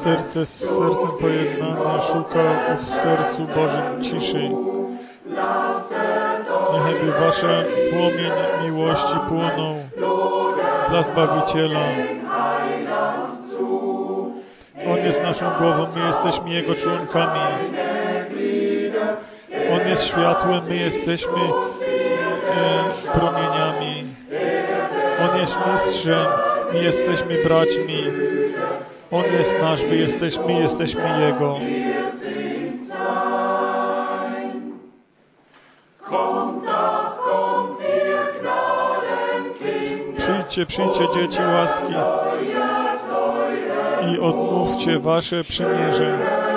serce z sercem pojednane szuka w sercu Bożym ciszy. Niechby Wasze płomień miłości płonął dla Zbawiciela. On jest naszą głową, my jesteśmy Jego członkami. On jest światłem, my jesteśmy promieniami. On jest mistrzem, my jesteśmy braćmi. On jest nasz, my jesteśmy Jego. Przyjdźcie, dzieci łaski i odmówcie Wasze przymierze.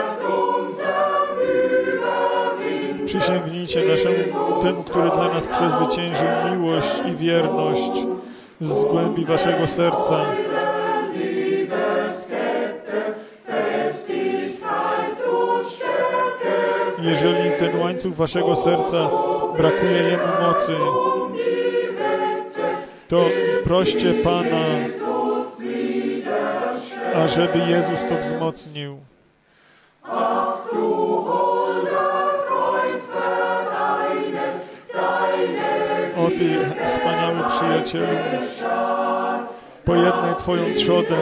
Przysięgnijcie temu, który dla nas przezwyciężył miłość i wierność z głębi Waszego serca. Jeżeli ten łańcuch Waszego serca brakuje jemu mocy, to proście Pana, ażeby Jezus to wzmocnił. O Ty, wspaniały przyjacielu, pojednaj Twoją trzodę,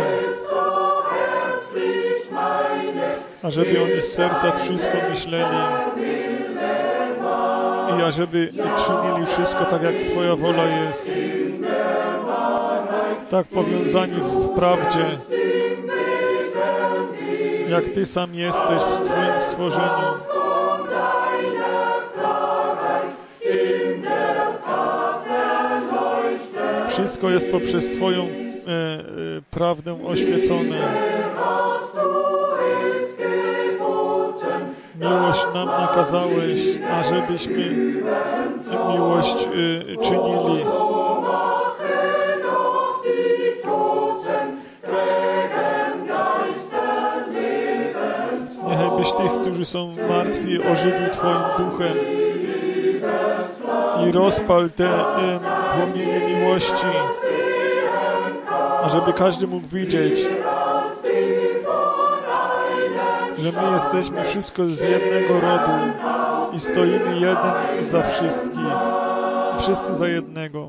ażeby oni z serca wszystko myśleli i ażeby czynili wszystko tak, jak Twoja wola jest. Tak powiązani w prawdzie, jak Ty sam jesteś w swoim stworzeniu. Wszystko jest poprzez Twoją prawdę oświecone. Miłość nam nakazałeś, ażebyśmy miłość czynili. Niechajbyś tych, którzy są martwi, ożywił Twoim duchem i rozpal te płomienie miłości, ażeby każdy mógł widzieć, że my jesteśmy wszystko z jednego rodu i stoimy jeden za wszystkich, wszyscy za jednego.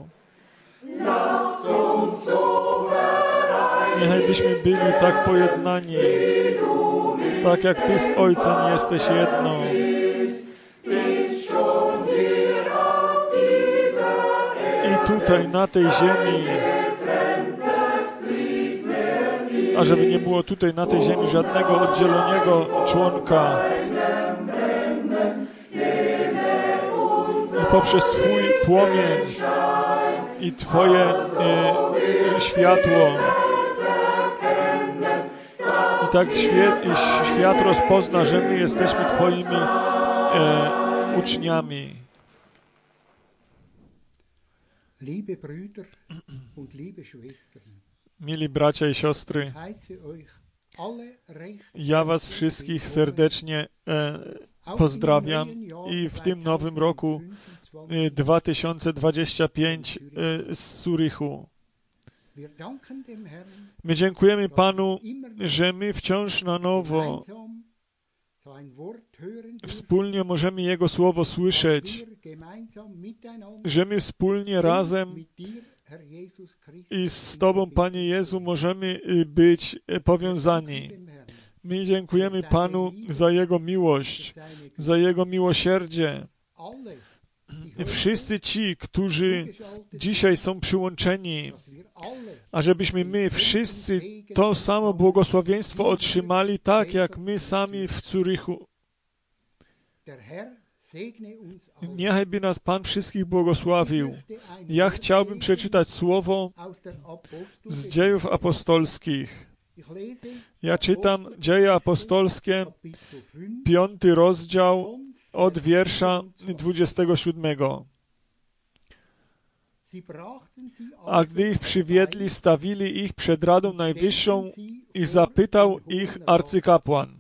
Niechajbyśmy byli tak pojednani, tak jak Ty z Ojcem jesteś jedno. I tutaj, na tej ziemi, ażeby nie było tutaj, na tej ziemi, żadnego oddzielonego członka. I poprzez Twój płomień i Twoje światło i tak świat rozpozna, że my jesteśmy Twoimi uczniami. Liebe Brüder und liebe Schwestern, mili bracia i siostry, ja Was wszystkich serdecznie pozdrawiam i w tym nowym roku 2025 z Zurichu. My dziękujemy Panu, że my wciąż na nowo wspólnie możemy Jego Słowo słyszeć, że my wspólnie razem i z Tobą, Panie Jezu, możemy być powiązani. My dziękujemy Panu za Jego miłość, za Jego miłosierdzie. Wszyscy ci, którzy dzisiaj są przyłączeni, ażebyśmy my wszyscy to samo błogosławieństwo otrzymali, tak jak my sami w Zurichu. Niechaj nas Pan wszystkich błogosławił. Ja chciałbym przeczytać słowo z Dziejów Apostolskich. Ja czytam Dzieje Apostolskie, 5 rozdział od wiersza 27. A gdy ich przywiedli, stawili ich przed Radą Najwyższą i zapytał ich arcykapłan,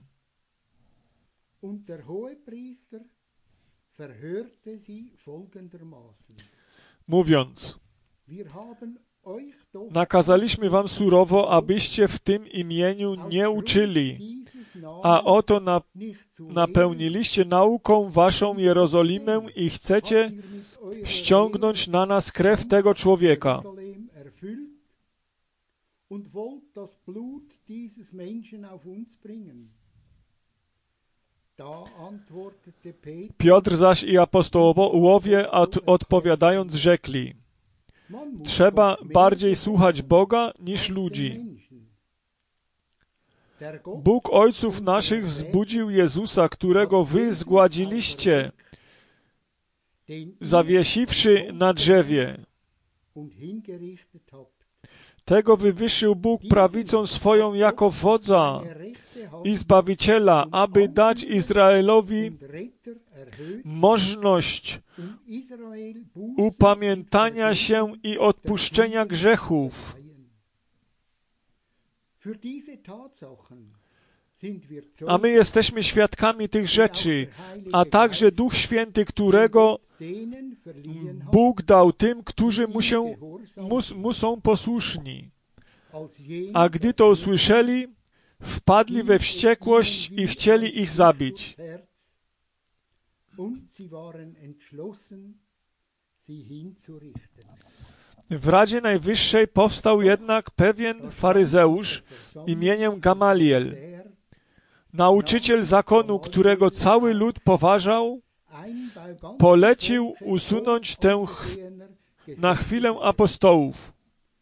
mówiąc: nakazaliśmy wam surowo, abyście w tym imieniu nie uczyli, a oto napełniliście nauką waszą Jerozolimę i chcecie ściągnąć na nas krew tego człowieka. Piotr zaś i apostołowie odpowiadając rzekli: trzeba bardziej słuchać Boga niż ludzi. Bóg ojców naszych wzbudził Jezusa, którego wy zgładziliście, zawiesiwszy na drzewie. Tego wywyższył Bóg prawicą swoją jako wodza i Zbawiciela, aby dać Izraelowi możność upamiętania się i odpuszczenia grzechów. A my jesteśmy świadkami tych rzeczy, a także Duch Święty, którego Bóg dał tym, którzy mu są posłuszni. A gdy to usłyszeli, wpadli we wściekłość i chcieli ich zabić. W Radzie Najwyższej powstał jednak pewien faryzeusz imieniem Gamaliel, nauczyciel zakonu, którego cały lud poważał, polecił usunąć na chwilę apostołów.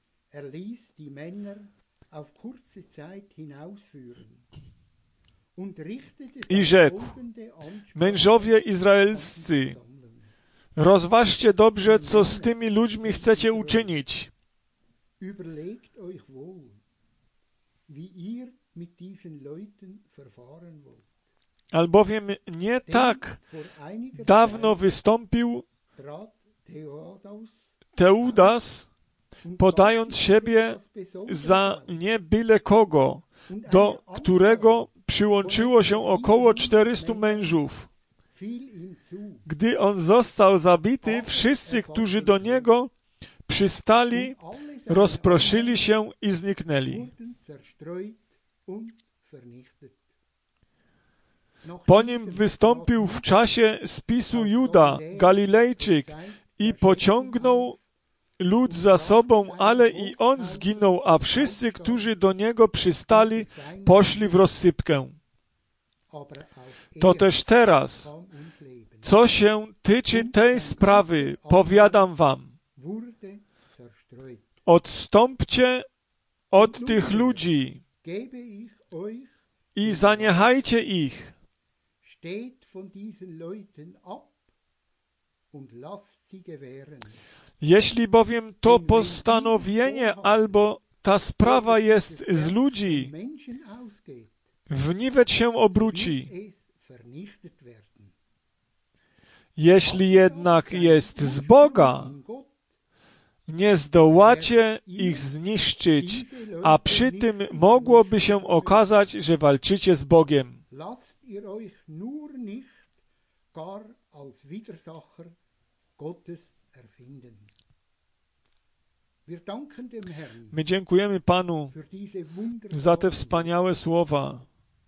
I rzekł: mężowie izraelscy, rozważcie dobrze, co z tymi ludźmi chcecie uczynić. Albowiem nie tak dawno wystąpił Teudas, podając siebie za nie byle kogo, do którego przyłączyło się około 400 mężów. Gdy on został zabity, wszyscy, którzy do niego przystali, rozproszyli się i zniknęli. Po nim wystąpił w czasie spisu Juda, Galilejczyk, i pociągnął lud za sobą, ale i on zginął, a wszyscy, którzy do niego przystali, poszli w rozsypkę. To też teraz, co się tyczy tej sprawy, powiadam wam, odstąpcie od tych ludzi i zaniechajcie ich. Jeśli bowiem to postanowienie albo ta sprawa jest z ludzi, w niwecz się obróci. Jeśli jednak jest z Boga, nie zdołacie ich zniszczyć, a przy tym mogłoby się okazać, że walczycie z Bogiem. My dziękujemy Panu za te wspaniałe słowa.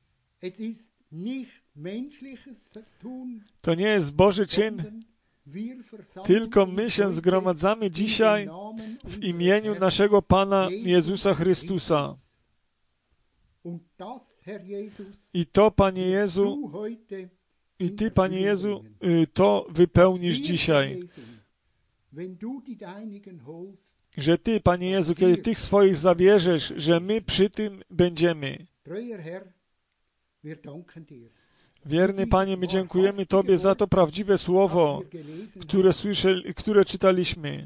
To nie jest Boży czyn, tylko my się zgromadzamy dzisiaj w imieniu naszego Pana Jezusa Chrystusa. I to, Panie Jezu, i Ty, Panie Jezu, to wypełnisz dzisiaj. Że Ty, Panie Jezu, kiedy tych swoich zabierzesz, że my przy tym będziemy. Wierny Panie, my dziękujemy Tobie za to prawdziwe słowo, które czytaliśmy.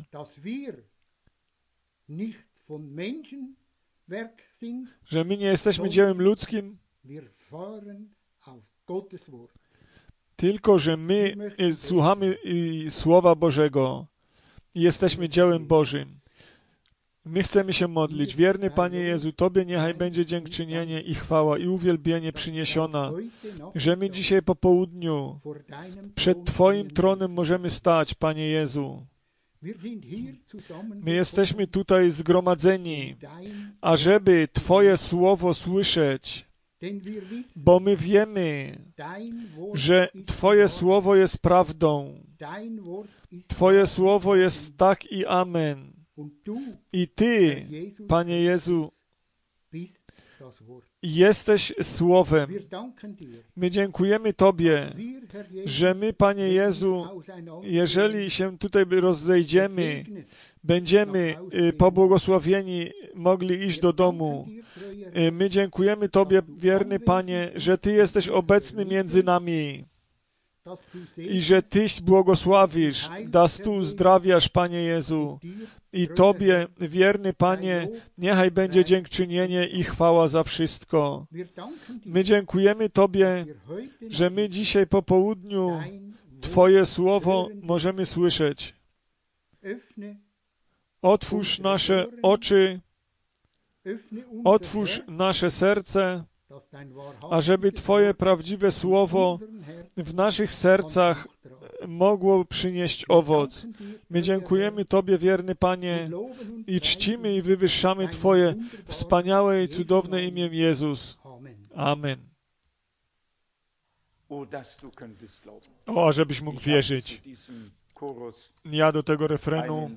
Że my nie jesteśmy dziełem ludzkim, tylko że my słuchamy Słowa Bożego i jesteśmy dziełem Bożym. My chcemy się modlić. Wierny Panie Jezu, Tobie niechaj będzie dziękczynienie i chwała i uwielbienie przyniesiona, że my dzisiaj po południu przed Twoim tronem możemy stać, Panie Jezu. My jesteśmy tutaj zgromadzeni, ażeby Twoje słowo słyszeć, bo my wiemy, że Twoje słowo jest prawdą. Twoje słowo jest tak i amen. I Ty, Panie Jezu, jesteś Słowem. My dziękujemy Tobie, że my, Panie Jezu, jeżeli się tutaj rozejdziemy, będziemy pobłogosławieni, mogli iść do domu. My dziękujemy Tobie, wierny Panie, że Ty jesteś obecny między nami i że Tyś błogosławisz, dass Tu uzdrawiasz, Panie Jezu. I Tobie, wierny Panie, niechaj będzie dziękczynienie i chwała za wszystko. My dziękujemy Tobie, że my dzisiaj po południu Twoje słowo możemy słyszeć. Otwórz nasze oczy, otwórz nasze serce, ażeby Twoje prawdziwe słowo w naszych sercach mogło przynieść owoc. My dziękujemy Tobie, wierny Panie, i czcimy i wywyższamy Twoje wspaniałe i cudowne imię Jezus. Amen. O, żebyś mógł wierzyć. Ja do tego refrenu,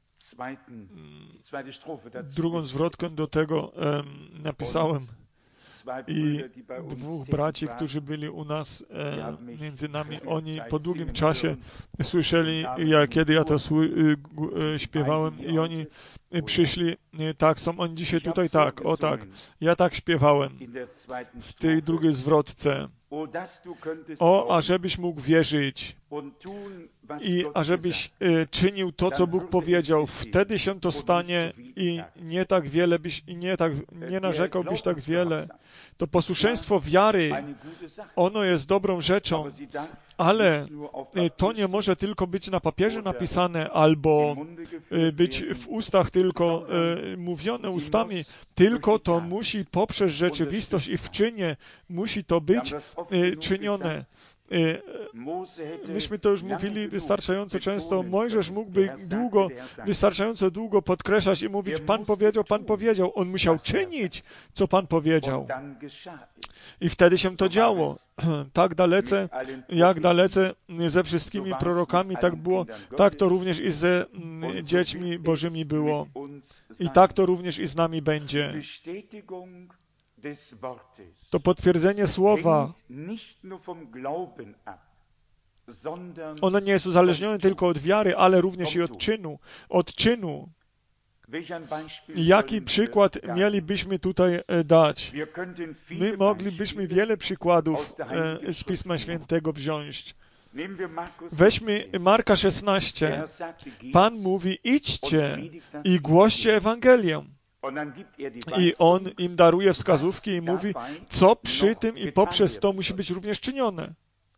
drugą zwrotkę do tego napisałem. I dwóch braci, którzy byli u nas między nami, oni po długim czasie słyszeli, kiedy ja to śpiewałem, i oni przyszli, tak, są oni dzisiaj tutaj, tak, o tak, ja tak śpiewałem w tej drugiej zwrotce. O, ażebyś mógł wierzyć i ażebyś czynił to, co Bóg powiedział. Wtedy się to stanie i nie tak wiele nie narzekałbyś tak wiele. To posłuszeństwo wiary, ono jest dobrą rzeczą, ale to nie może tylko być na papierze napisane albo być w ustach tylko mówione ustami, tylko to musi poprzez rzeczywistość i w czynie musi to być czynione. Myśmy to już mówili wystarczająco często. Mojżesz mógłby wystarczająco długo podkreślać i mówić, Pan powiedział. On musiał czynić, co Pan powiedział. I wtedy się to działo. Tak dalece, jak dalece ze wszystkimi prorokami tak było, tak to również i ze dziećmi Bożymi było. I tak to również i z nami będzie. To potwierdzenie słowa, ono nie jest uzależnione tylko od wiary, ale również i od czynu. Jaki przykład mielibyśmy tutaj dać? My moglibyśmy wiele przykładów z Pisma Świętego wziąć. Weźmy Marka 16. Pan mówi, idźcie i głoście Ewangelię. I On im daruje wskazówki i mówi, co przy tym i poprzez to musi być również czynione.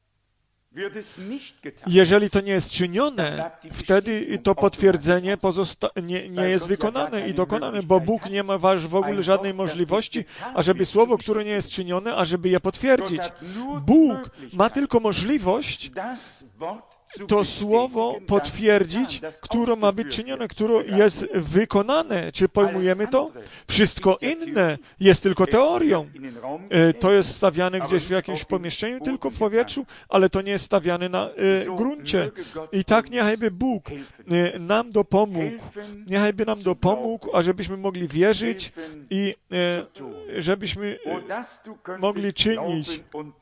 Jeżeli to nie jest czynione, wtedy to potwierdzenie nie jest wykonane i dokonane, bo Bóg nie ma w ogóle żadnej możliwości, ażeby słowo, które nie jest czynione, ażeby je potwierdzić. Bóg ma tylko możliwość to słowo potwierdzić, które ma być czynione, które jest wykonane. Czy pojmujemy to? Wszystko inne jest tylko teorią. To jest stawiane gdzieś w jakimś pomieszczeniu, tylko w powietrzu, ale to nie jest stawiane na gruncie. I tak niechajby Bóg nam dopomógł. Niechajby nam dopomógł, ażebyśmy mogli wierzyć i żebyśmy mogli czynić.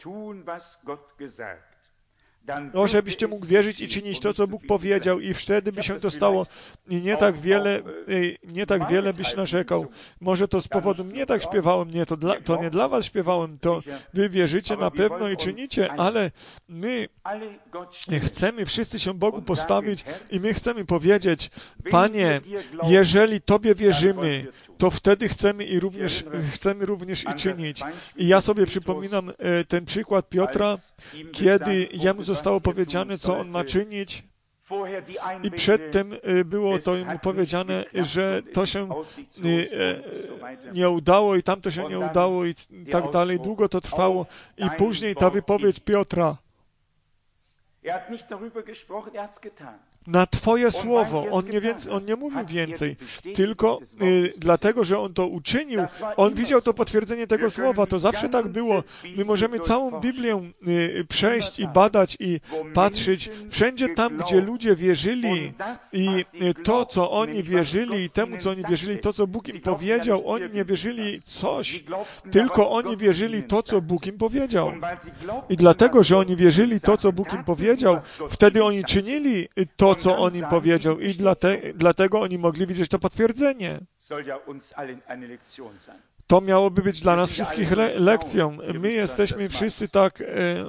O, żebyście mógł wierzyć i czynić to, co Bóg powiedział, i wtedy by się to stało. I nie tak wiele byś narzekał. Może to z powodu mnie tak śpiewałem, to nie dla was śpiewałem, to wy wierzycie na pewno i czynicie, ale my chcemy wszyscy się Bogu postawić i my chcemy powiedzieć, Panie, jeżeli Tobie wierzymy, to wtedy chcemy również i czynić. I ja sobie przypominam ten przykład Piotra, kiedy jemu zostało powiedziane, co on ma czynić, i przedtem było to mu powiedziane, że to się nie udało i tamto się nie udało i tak dalej. Długo to trwało i później ta wypowiedź Piotra. na Twoje słowo. On nie mówił więcej, tylko dlatego, że On to uczynił, On widział to potwierdzenie tego słowa. To zawsze tak było. My możemy całą Biblię przejść i badać i patrzeć wszędzie tam, gdzie ludzie wierzyli i to, co oni wierzyli i temu, co oni wierzyli, to, co Bóg im powiedział, oni nie wierzyli coś, tylko oni wierzyli to, co Bóg im powiedział. I dlatego, że oni wierzyli to, co Bóg im powiedział, wtedy oni czynili to, co On im powiedział i dlatego oni mogli widzieć to potwierdzenie. To miałoby być dla nas wszystkich lekcją. My jesteśmy wszyscy tak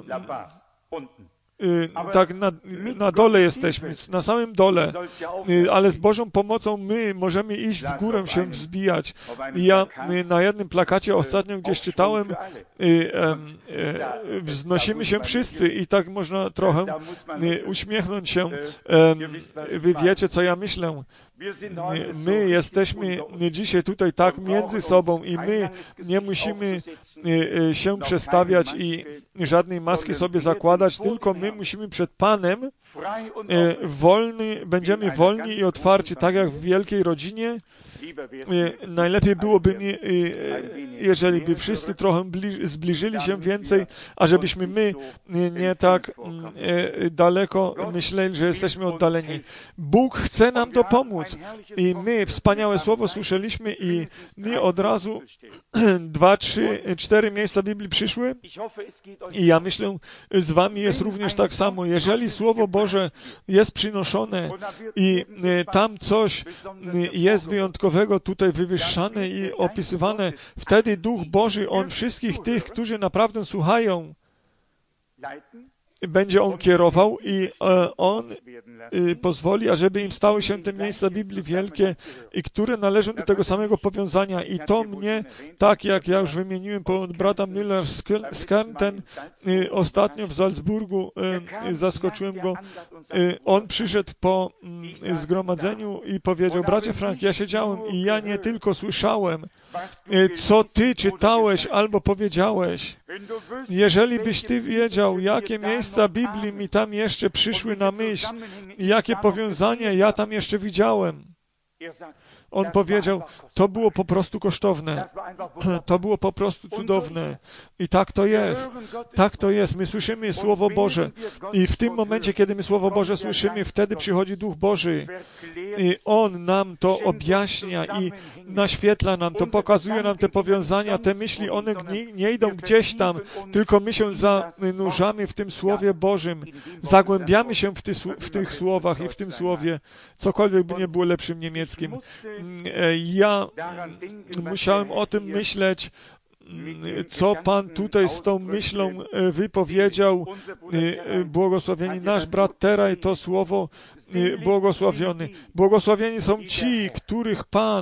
na dole jesteśmy, na samym dole, ale z Bożą pomocą my możemy iść w górę, się wzbijać. Ja na jednym plakacie ostatnio gdzieś czytałem, wznosimy się wszyscy i tak można trochę uśmiechnąć się. Wy wiecie, co ja myślę. My jesteśmy dzisiaj tutaj tak między sobą i my nie musimy się przestawiać i żadnej maski sobie zakładać, tylko my musimy przed Panem będziemy wolni i otwarci, tak jak w wielkiej rodzinie. Najlepiej byłoby mi, jeżeli by wszyscy trochę zbliżyli się więcej, a żebyśmy my nie tak daleko myśleli, że jesteśmy oddaleni. Bóg chce nam to pomóc i my wspaniałe słowo słyszeliśmy i mi od razu 2, 3, 4 miejsca Biblii przyszły i ja myślę, z wami jest również tak samo. Jeżeli Słowo Boże jest przynoszone i tam coś jest wyjątkowego tutaj wywyższane i opisywane, wtedy Duch Boży, On wszystkich tych, którzy naprawdę słuchają, będzie On kierował i On pozwoli, ażeby im stały się te miejsca Biblii wielkie i które należą do tego samego powiązania. I to mnie, tak jak ja już wymieniłem od brata Müller-Skärnten, ostatnio w Salzburgu, zaskoczyłem go, on przyszedł po zgromadzeniu i powiedział: bracie Frank, ja siedziałem i ja nie tylko słyszałem, co ty czytałeś albo powiedziałeś. Jeżeli byś ty wiedział, jakie miejsca Biblii mi tam jeszcze przyszły na myśl, jakie powiązania ja tam jeszcze widziałem. On powiedział, to było po prostu kosztowne. To było po prostu cudowne. I tak to jest. Tak to jest. My słyszymy Słowo Boże. I w tym momencie, kiedy my Słowo Boże słyszymy, wtedy przychodzi Duch Boży. I On nam to objaśnia i naświetla nam to, pokazuje nam te powiązania, te myśli, one nie idą gdzieś tam, tylko my się zanurzamy w tym Słowie Bożym. Zagłębiamy się w tych słowach i w tym Słowie, cokolwiek by nie było lepszym niemieckim. Ja musiałem o tym myśleć, co Pan tutaj z tą myślą wypowiedział. Błogosławieni nasz brat Teraj, to słowo błogosławiony. Błogosławieni są ci, których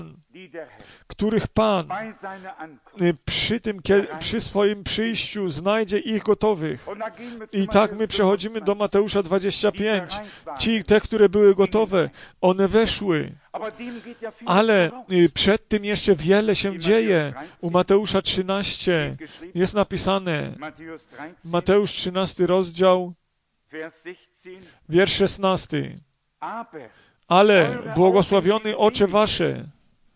Pan przy swoim przyjściu znajdzie ich gotowych. I tak my przechodzimy do Mateusza 25. Te, które były gotowe, one weszły. Ale przed tym jeszcze wiele się dzieje. U Mateusza 13 jest napisane, Mateusz 13 rozdział, wiersz 16. Ale błogosławione oczy wasze,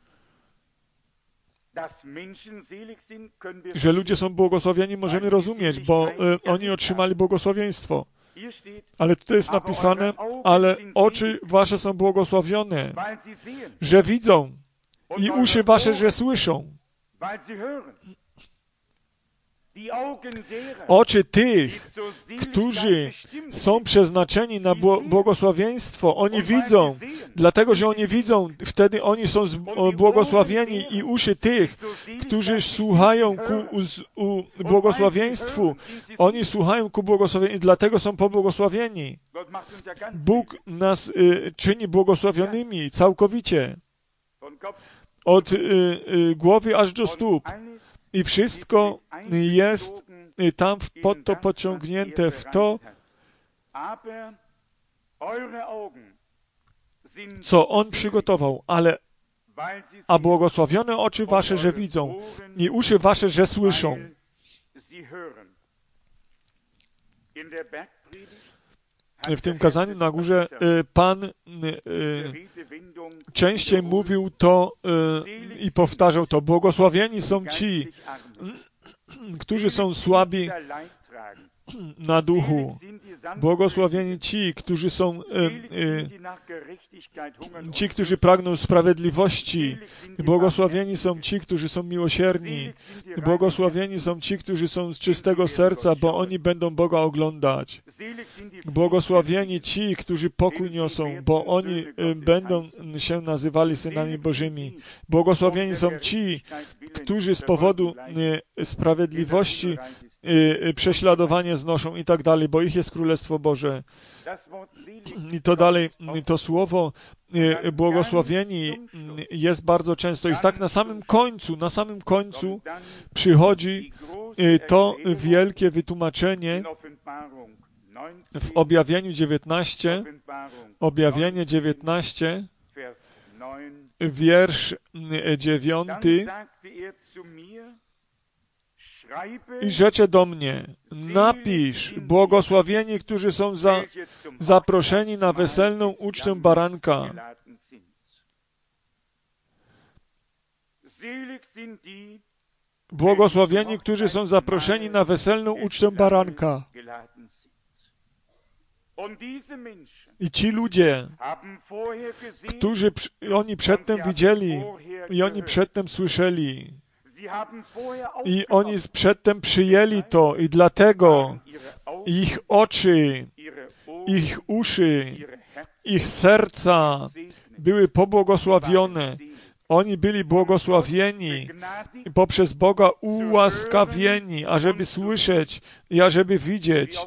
że ludzie są błogosławieni, możemy rozumieć, bo oni otrzymali błogosławieństwo. Ale tutaj jest napisane, ale oczy wasze są błogosławione, że widzą i uszy wasze, że słyszą. Oczy tych, którzy są przeznaczeni na błogosławieństwo, oni widzą, dlatego, że oni widzą, wtedy oni są błogosławieni i uszy tych, którzy słuchają ku błogosławieństwu, oni słuchają ku błogosławieństwu, dlatego są pobłogosławieni. Bóg nas czyni błogosławionymi całkowicie, od głowy aż do stóp. I wszystko jest tam pod to pociągnięte w to, co On przygotował, a błogosławione oczy wasze, że widzą i uszy wasze, że słyszą. w tym kazaniu na górze Pan częściej mówił to i powtarzał to. Błogosławieni są ci, którzy są słabi na duchu. Błogosławieni ci, którzy są ci, którzy pragną sprawiedliwości. Błogosławieni są ci, którzy są miłosierni. Błogosławieni są ci, którzy są z czystego serca, bo oni będą Boga oglądać. Błogosławieni ci, którzy pokój niosą, bo oni będą się nazywali synami Bożymi. Błogosławieni są ci, którzy z powodu sprawiedliwości prześladowanie znoszą i tak dalej, bo ich jest Królestwo Boże. I to dalej, to słowo błogosławieni jest bardzo często. I tak na samym końcu przychodzi to wielkie wytłumaczenie w Objawieniu 19, wiersz 9. I rzecze do mnie, napisz, błogosławieni, którzy są zaproszeni na weselną ucztę baranka. Błogosławieni, którzy są zaproszeni na weselną ucztę baranka. I ci ludzie, którzy oni przedtem widzieli i oni przedtem słyszeli, i oni przedtem przyjęli to i dlatego ich oczy, ich uszy, ich serca były pobłogosławione. Oni byli błogosławieni, poprzez Boga ułaskawieni, ażeby słyszeć i ażeby widzieć.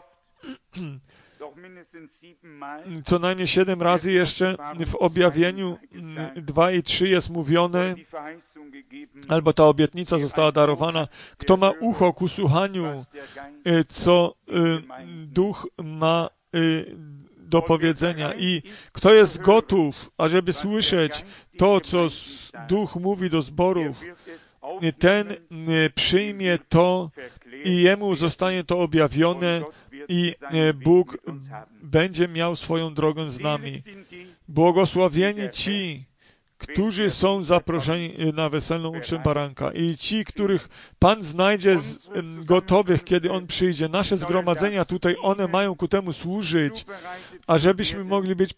Co najmniej 7 razy jeszcze w Objawieniu 2 i 3 jest mówione, albo ta obietnica została darowana, kto ma ucho ku słuchaniu, co Duch ma do powiedzenia i kto jest gotów, ażeby słyszeć to, co Duch mówi do zborów, ten przyjmie to i jemu zostanie to objawione i Bóg będzie miał swoją drogę z nami. Błogosławieni ci, którzy są zaproszeni na weselną ucztę baranka i ci, których Pan znajdzie gotowych, kiedy On przyjdzie. Nasze zgromadzenia tutaj, one mają ku temu służyć, ażebyśmy mogli być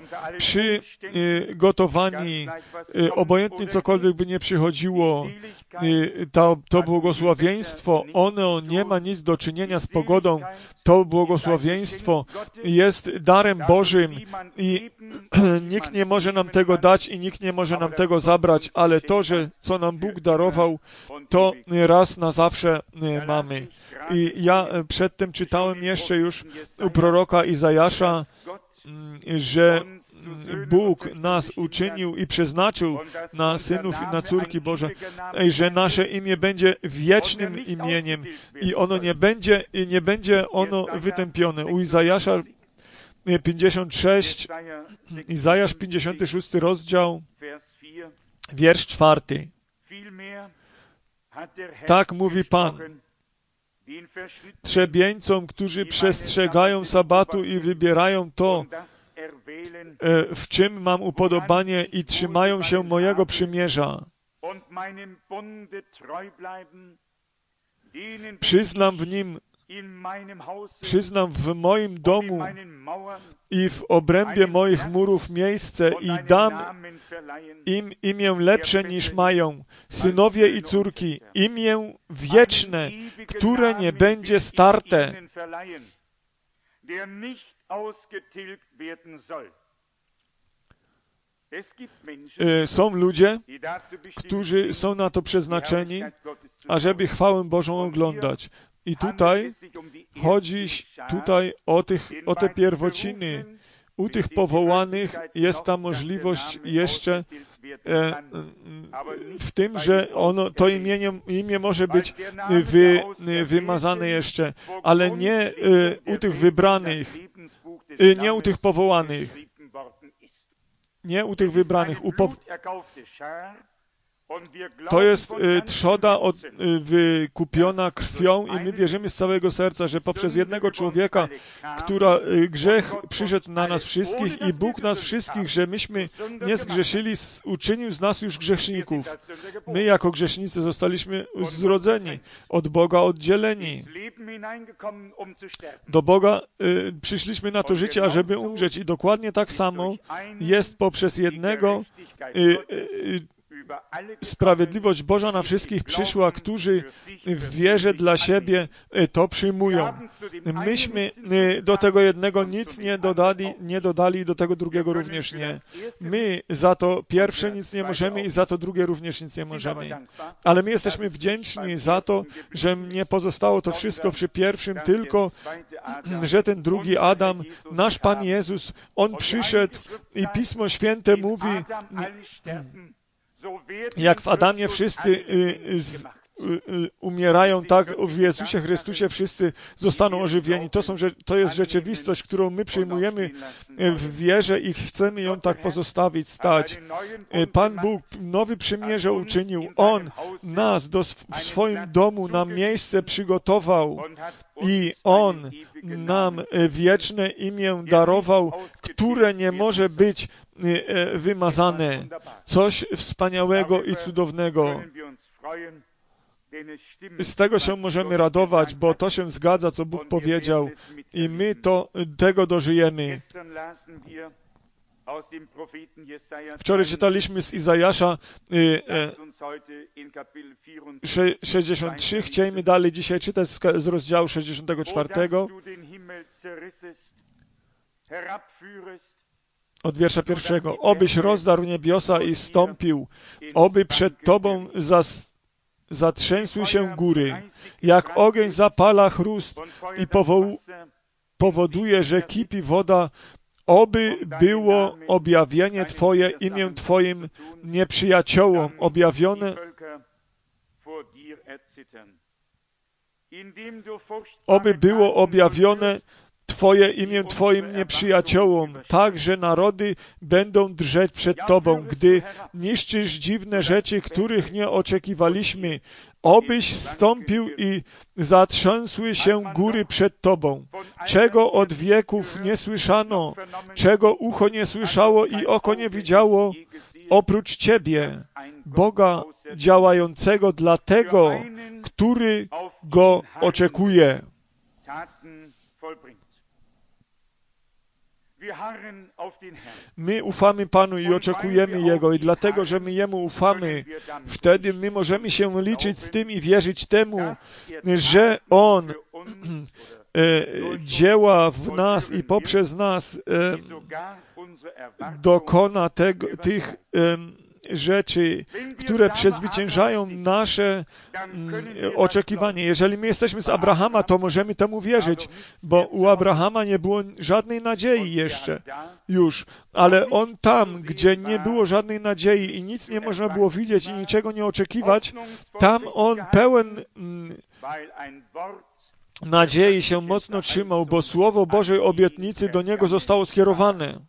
przygotowani, obojętnie cokolwiek by nie przychodziło. To błogosławieństwo, ono nie ma nic do czynienia z pogodą. To błogosławieństwo jest darem Bożym i nikt nie może nam tego dać i nikt nie może nam tego zabrać, ale to, co nam Bóg darował, to raz na zawsze mamy. I ja przedtem czytałem jeszcze już u proroka Izajasza, że Bóg nas uczynił i przeznaczył na synów i na córki Boże, że nasze imię będzie wiecznym imieniem i ono nie będzie ono wytępione. U Izajasza 56, Izajasz 56 rozdział, wiersz 4. Tak mówi Pan. Trzebieńcom, którzy przestrzegają sabatu i wybierają to, w czym mam upodobanie i trzymają się mojego przymierza. Przyznam w moim domu i w obrębie moich murów miejsce i dam im imię lepsze niż mają, synowie i córki, imię wieczne, które nie będzie starte. Są ludzie, którzy są na to przeznaczeni, ażeby chwałę Bożą oglądać. I tutaj chodzi o te pierwociny. U tych powołanych jest ta możliwość jeszcze w tym, że to imię może być wymazane jeszcze, ale nie u tych wybranych, nie u tych powołanych. Nie u tych wybranych. To jest trzoda wykupiona krwią i my wierzymy z całego serca, że poprzez jednego człowieka, która grzech przyszedł na nas wszystkich i Bóg nas wszystkich, że myśmy nie zgrzeszyli, uczynił z nas już grzeszników. My jako grzesznicy zostaliśmy zrodzeni, od Boga oddzieleni. Do Boga przyszliśmy na to życie, ażeby umrzeć i dokładnie tak samo jest poprzez jednego sprawiedliwość Boża na wszystkich przyszła, którzy w wierze dla siebie to przyjmują. Myśmy do tego jednego nic nie dodali, do tego drugiego również nie. My za to pierwsze nic nie możemy i za to drugie również nic nie możemy. Ale my jesteśmy wdzięczni za to, że nie pozostało to wszystko przy pierwszym, tylko że ten drugi Adam, nasz Pan Jezus, On przyszedł i Pismo Święte mówi, jak w Adamie wszyscy umierają, tak w Jezusie Chrystusie wszyscy zostaną ożywieni. To jest rzeczywistość, którą my przyjmujemy w wierze i chcemy ją tak pozostawić, stać. Pan Bóg nowy przymierze uczynił. On nas w swoim domu na miejsce przygotował i On nam wieczne imię darował, które nie może być wymazane. Coś wspaniałego i cudownego. Z tego się możemy radować, bo to się zgadza, co Bóg powiedział i my tego dożyjemy. Wczoraj czytaliśmy z Izajasza 63, chcielibyśmy dalej dzisiaj czytać z rozdziału 64. Od wiersza 1. Obyś rozdarł niebiosa i zstąpił, oby przed Tobą zatrzęsły się góry, jak ogień zapala chrust i powoduje, że kipi woda, oby było objawienie Twoje imię Twoim nieprzyjaciołom, objawione, oby było objawione Twoje imię Twoim nieprzyjaciołom, tak, że narody będą drżeć przed Tobą, gdy niszczysz dziwne rzeczy, których nie oczekiwaliśmy. Obyś zstąpił i zatrzęsły się góry przed Tobą, czego od wieków nie słyszano, czego ucho nie słyszało i oko nie widziało, oprócz Ciebie, Boga działającego dla tego, który Go oczekuje. My ufamy Panu i oczekujemy Jego i dlatego, że my Jemu ufamy, wtedy my możemy się liczyć z tym i wierzyć temu, że On dzieła w nas i poprzez nas dokona tych rzeczy, które przezwyciężają nasze oczekiwanie. Jeżeli my jesteśmy z Abrahama, to możemy temu wierzyć, bo u Abrahama nie było żadnej nadziei jeszcze już, ale on tam, gdzie nie było żadnej nadziei i nic nie można było widzieć i niczego nie oczekiwać, tam on pełen nadziei się mocno trzymał, bo Słowo Bożej obietnicy do niego zostało skierowane.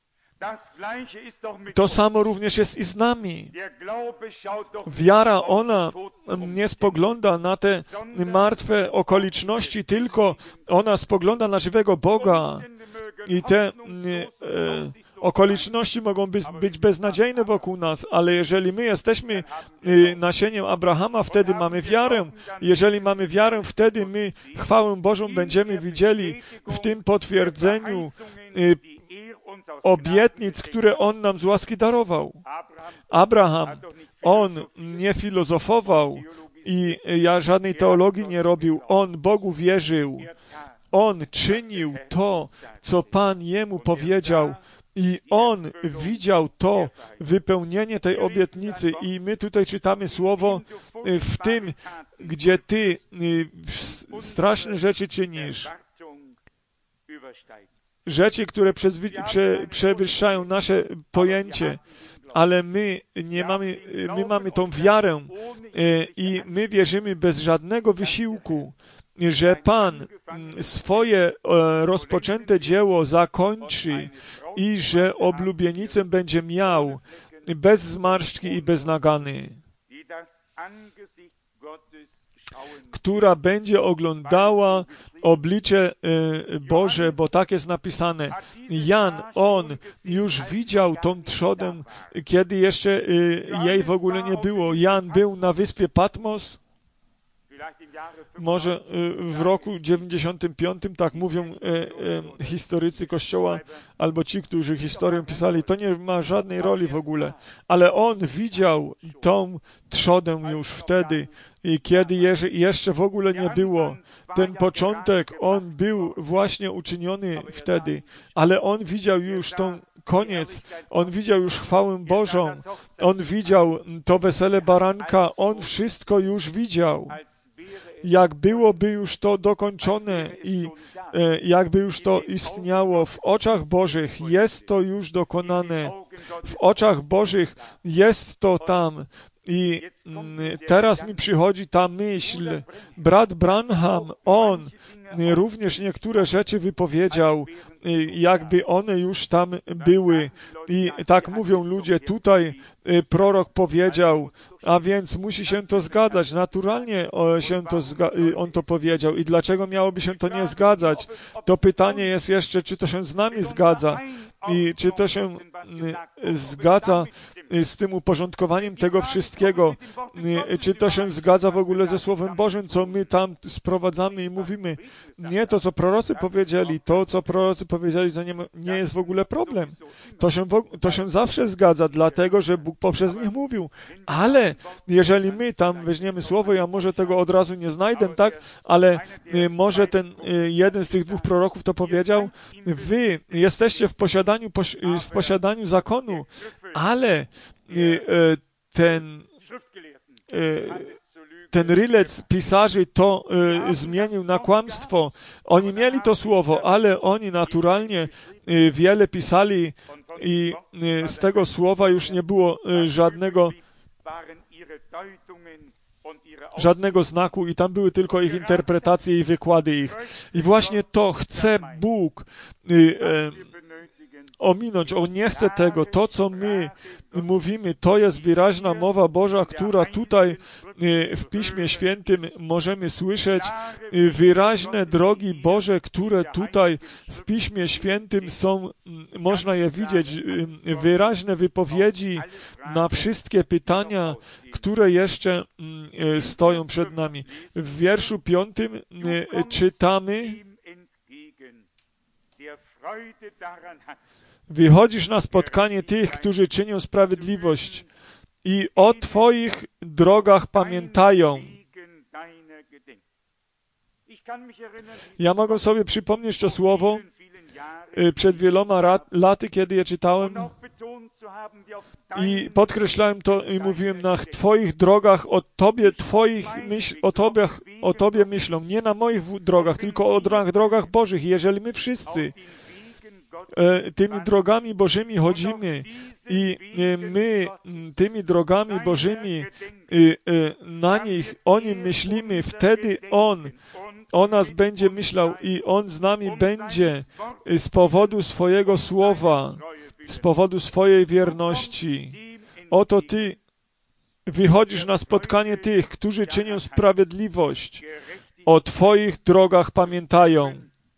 To samo również jest i z nami. Wiara, ona nie spogląda na te martwe okoliczności, tylko ona spogląda na żywego Boga. I te okoliczności mogą być beznadziejne wokół nas, ale jeżeli my jesteśmy nasieniem Abrahama, wtedy mamy wiarę. Jeżeli mamy wiarę, wtedy my chwałę Bożą będziemy widzieli w tym potwierdzeniu obietnic, które On nam z łaski darował. Abraham, on nie filozofował i żadnej teologii nie robił. On Bogu wierzył. On czynił to, co Pan jemu powiedział. I on widział to wypełnienie tej obietnicy. I my tutaj czytamy słowo w tym, gdzie Ty straszne rzeczy czynisz. Rzeczy, które przewyższają nasze pojęcie, ale my mamy tą wiarę i my wierzymy bez żadnego wysiłku, że Pan swoje rozpoczęte dzieło zakończy i że oblubienicę będzie miał bez zmarszczki i bez nagany. która będzie oglądała oblicze Boże, bo tak jest napisane. Jan, on już widział tą trzodę, kiedy jeszcze jej w ogóle nie było. Jan był na wyspie Patmos, może w roku 95, tak mówią historycy Kościoła, albo ci, którzy historię pisali, to nie ma żadnej roli w ogóle, ale on widział tą trzodę już wtedy, i kiedy jeszcze w ogóle nie było. Ten początek, on był właśnie uczyniony wtedy, ale on widział już tą koniec, on widział już chwałę Bożą, on widział to wesele baranka, on wszystko już widział. Jak byłoby już to dokończone i jakby już to istniało w oczach Bożych, jest to już dokonane. W oczach Bożych jest to tam. I teraz mi przychodzi ta myśl. Brat Branham, on również niektóre rzeczy wypowiedział, jakby one już tam były. I tak mówią ludzie, tutaj prorok powiedział, a więc musi się to zgadzać. Naturalnie on to powiedział. I dlaczego miałoby się to nie zgadzać? To pytanie jest jeszcze, czy to się z nami zgadza i czy to się zgadza z tym uporządkowaniem tego wszystkiego, czy to się zgadza w ogóle ze Słowem Bożym, co my tam sprowadzamy i mówimy. Nie, to co prorocy powiedzieli, to nie jest w ogóle problem. To się zawsze zgadza, dlatego, że Bóg poprzez nich mówił. Ale jeżeli my tam weźmiemy Słowo, ja może tego od razu nie znajdę, tak? Ale może ten jeden z tych dwóch proroków to powiedział, wy jesteście w posiadaniu zakonu, ale ten rylec pisarzy to zmienił na kłamstwo. Oni mieli to słowo, ale oni naturalnie wiele pisali i z tego słowa już nie było żadnego znaku i tam były tylko ich interpretacje i wykłady ich. I właśnie to chce Bóg ominąć. On nie chce tego. To, co my mówimy, to jest wyraźna mowa Boża, która tutaj w Piśmie Świętym możemy słyszeć. Wyraźne drogi Boże, które tutaj w Piśmie Świętym są, można je widzieć, wyraźne wypowiedzi na wszystkie pytania, które jeszcze stoją przed nami. W wierszu 5 czytamy: wychodzisz na spotkanie tych, którzy czynią sprawiedliwość i o Twoich drogach pamiętają. Ja mogę sobie przypomnieć to słowo przed wieloma laty, kiedy je czytałem i podkreślałem to i mówiłem, na Twoich drogach o Tobie myślą, nie na moich drogach, tylko o drogach Bożych. Jeżeli my wszyscy tymi drogami Bożymi chodzimy i my tymi drogami Bożymi o Nim myślimy, wtedy On o nas będzie myślał i On z nami będzie z powodu swojego słowa, z powodu swojej wierności. Oto Ty wychodzisz na spotkanie tych, którzy czynią sprawiedliwość, o Twoich drogach pamiętają.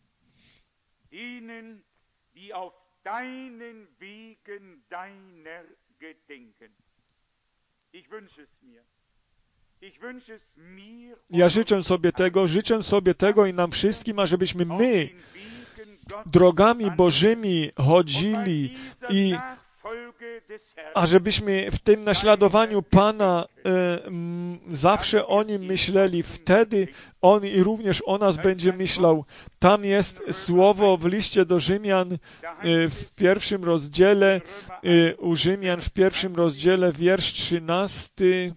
Ja życzę sobie tego i nam wszystkim, ażebyśmy my drogami Bożymi chodzili i ażebyśmy w tym naśladowaniu Pana zawsze o Nim myśleli. Wtedy On i również o nas będzie myślał. Tam jest słowo w liście do Rzymian w 1 rozdziale, u Rzymian w 1 rozdziale, wiersz 13.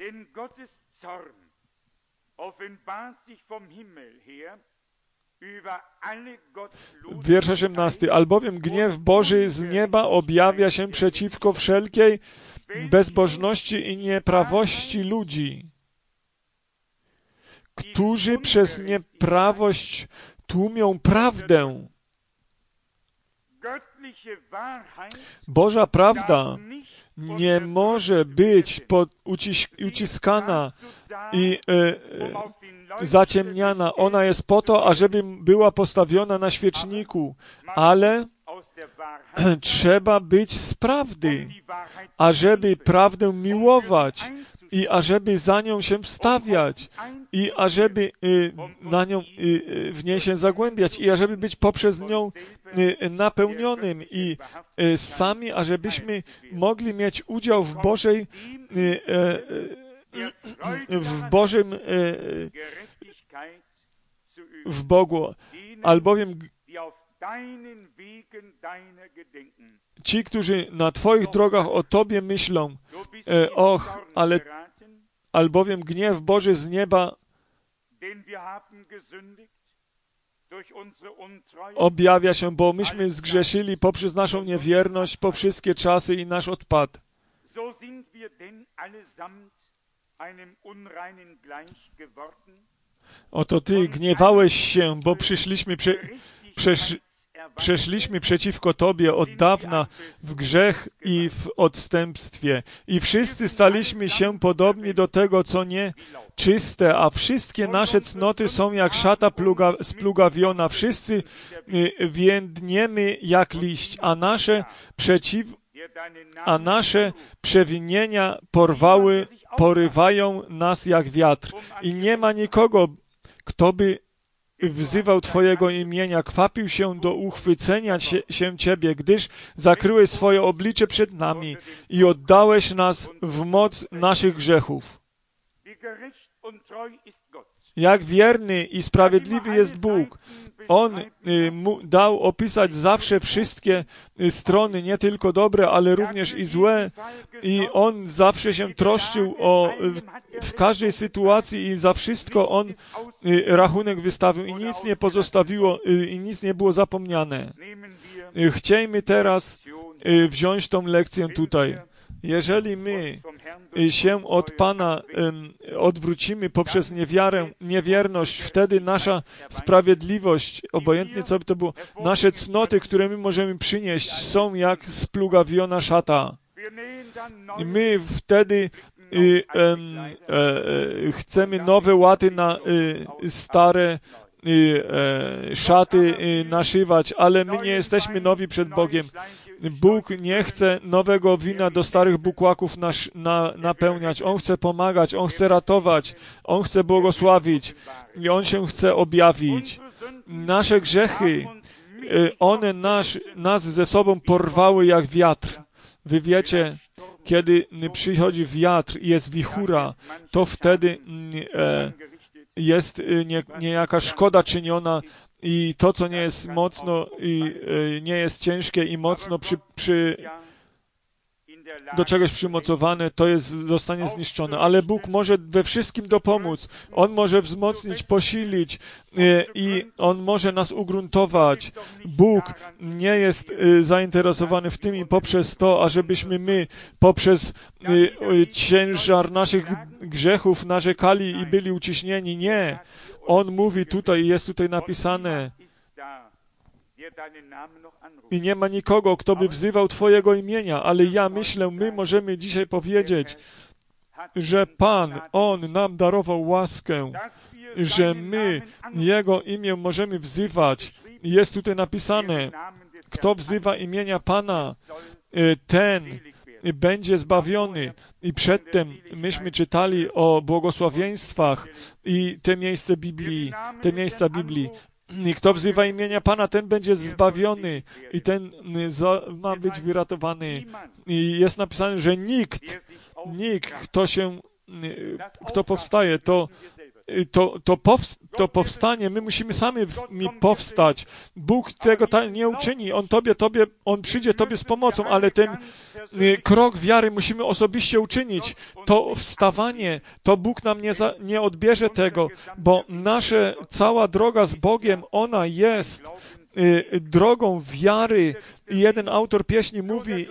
Wiersz 18. Albowiem gniew Boży z nieba objawia się przeciwko wszelkiej bezbożności i nieprawości ludzi, którzy przez nieprawość tłumią prawdę. Boża prawda nie może być uciskana i zaciemniana. Ona jest po to, ażeby była postawiona na świeczniku, ale trzeba być z prawdy, ażeby prawdę miłować i ażeby za nią się wstawiać i ażeby w niej się zagłębiać i ażeby być poprzez nią napełnionym i sami, ażebyśmy mogli mieć udział w w Bogu, albowiem ci, którzy na Twoich drogach o Tobie myślą, albowiem gniew Boży z nieba objawia się, bo myśmy zgrzeszyli poprzez naszą niewierność po wszystkie czasy i nasz odpad. Oto Ty gniewałeś się, bo przeszliśmy przeciwko Tobie od dawna w grzech i w odstępstwie. I wszyscy staliśmy się podobni do tego, co nieczyste, a wszystkie nasze cnoty są jak szata splugawiona. Wszyscy więdniemy jak liść, a nasze przewinienia porywają nas jak wiatr. I nie ma nikogo, kto by wzywał Twojego imienia, kwapił się do uchwycenia się Ciebie, gdyż zakryłeś swoje oblicze przed nami i oddałeś nas w moc naszych grzechów. Jak wierny i sprawiedliwy jest Bóg. On dał opisać zawsze wszystkie strony, nie tylko dobre, ale również i złe. I On zawsze się troszczył w każdej sytuacji i za wszystko On rachunek wystawił i nic nie pozostawiło, i nic nie było zapomniane. Chciejmy teraz wziąć tą lekcję tutaj. Jeżeli my się od Pana odwrócimy poprzez niewierność, wtedy nasza sprawiedliwość, obojętnie co by to było, nasze cnoty, które my możemy przynieść, są jak splugawiona szata. My wtedy chcemy nowe łaty na stare szaty naszywać, ale my nie jesteśmy nowi przed Bogiem. Bóg nie chce nowego wina do starych bukłaków napełniać. On chce pomagać, On chce ratować, On chce błogosławić i On się chce objawić. Nasze grzechy, one nas ze sobą porwały jak wiatr. Wy wiecie, kiedy przychodzi wiatr i jest wichura, to wtedy jest niejaka szkoda czyniona i to, co nie jest mocno i nie jest ciężkie i mocno do czegoś przymocowane, to zostanie zniszczone. Ale Bóg może we wszystkim dopomóc. On może wzmocnić, posilić i On może nas ugruntować. Bóg nie jest zainteresowany w tym i poprzez to, ażebyśmy my poprzez ciężar naszych grzechów narzekali i byli uciśnieni. Nie. On mówi tutaj, jest tutaj napisane, i nie ma nikogo, kto by wzywał Twojego imienia, ale ja myślę, my możemy dzisiaj powiedzieć, że Pan, On nam darował łaskę, że my Jego imię możemy wzywać. Jest tutaj napisane, kto wzywa imienia Pana, ten będzie zbawiony. I przedtem myśmy czytali o błogosławieństwach i te miejsca Biblii. I kto wzywa imienia Pana, ten będzie zbawiony i ten ma być wyratowany. I jest napisane, że nikt, kto powstaje, to powstanie, my musimy sami powstać. Bóg tego nie uczyni. On przyjdzie Tobie z pomocą, ale ten krok wiary musimy osobiście uczynić. To wstawanie, to Bóg nam nie odbierze tego, bo nasza cała droga z Bogiem, ona jest drogą wiary. I jeden autor pieśni mówi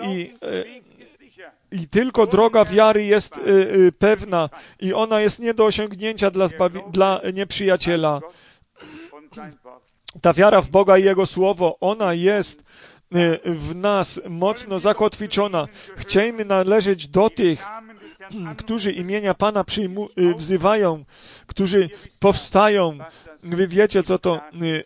i tylko droga wiary jest pewna i ona jest nie do osiągnięcia dla nieprzyjaciela. Ta wiara w Boga i Jego Słowo, ona jest w nas mocno zakotwiczona. Chciejmy należeć do tych, którzy imienia Pana wzywają, którzy powstają. Wy wiecie, co to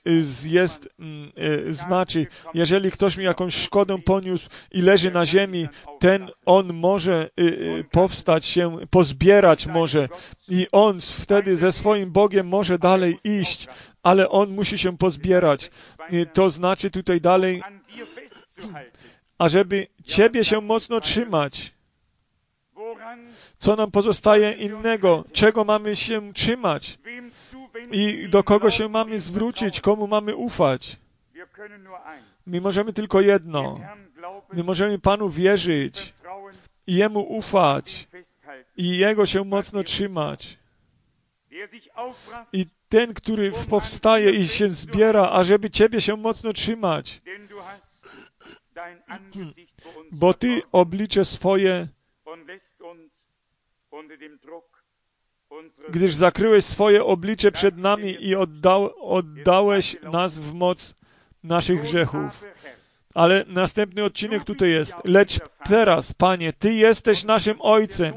znaczy. Jeżeli ktoś mi jakąś szkodę poniósł i leży na ziemi, on może powstać się, pozbierać może i on wtedy ze swoim Bogiem może dalej iść, ale on musi się pozbierać. To znaczy tutaj dalej, ażeby Ciebie się mocno trzymać. Co nam pozostaje innego? Czego mamy się trzymać? I do kogo się mamy zwrócić? Komu mamy ufać? My możemy tylko jedno. My możemy Panu wierzyć i Jemu ufać i Jego się mocno trzymać. I ten, który powstaje i się zbiera, ażeby Ciebie się mocno trzymać. Bo Ty oblicze swoje, gdyż zakryłeś swoje oblicze przed nami i oddałeś nas w moc naszych grzechów. Ale następny odcinek tutaj jest. Lecz teraz, Panie, Ty jesteś naszym Ojcem.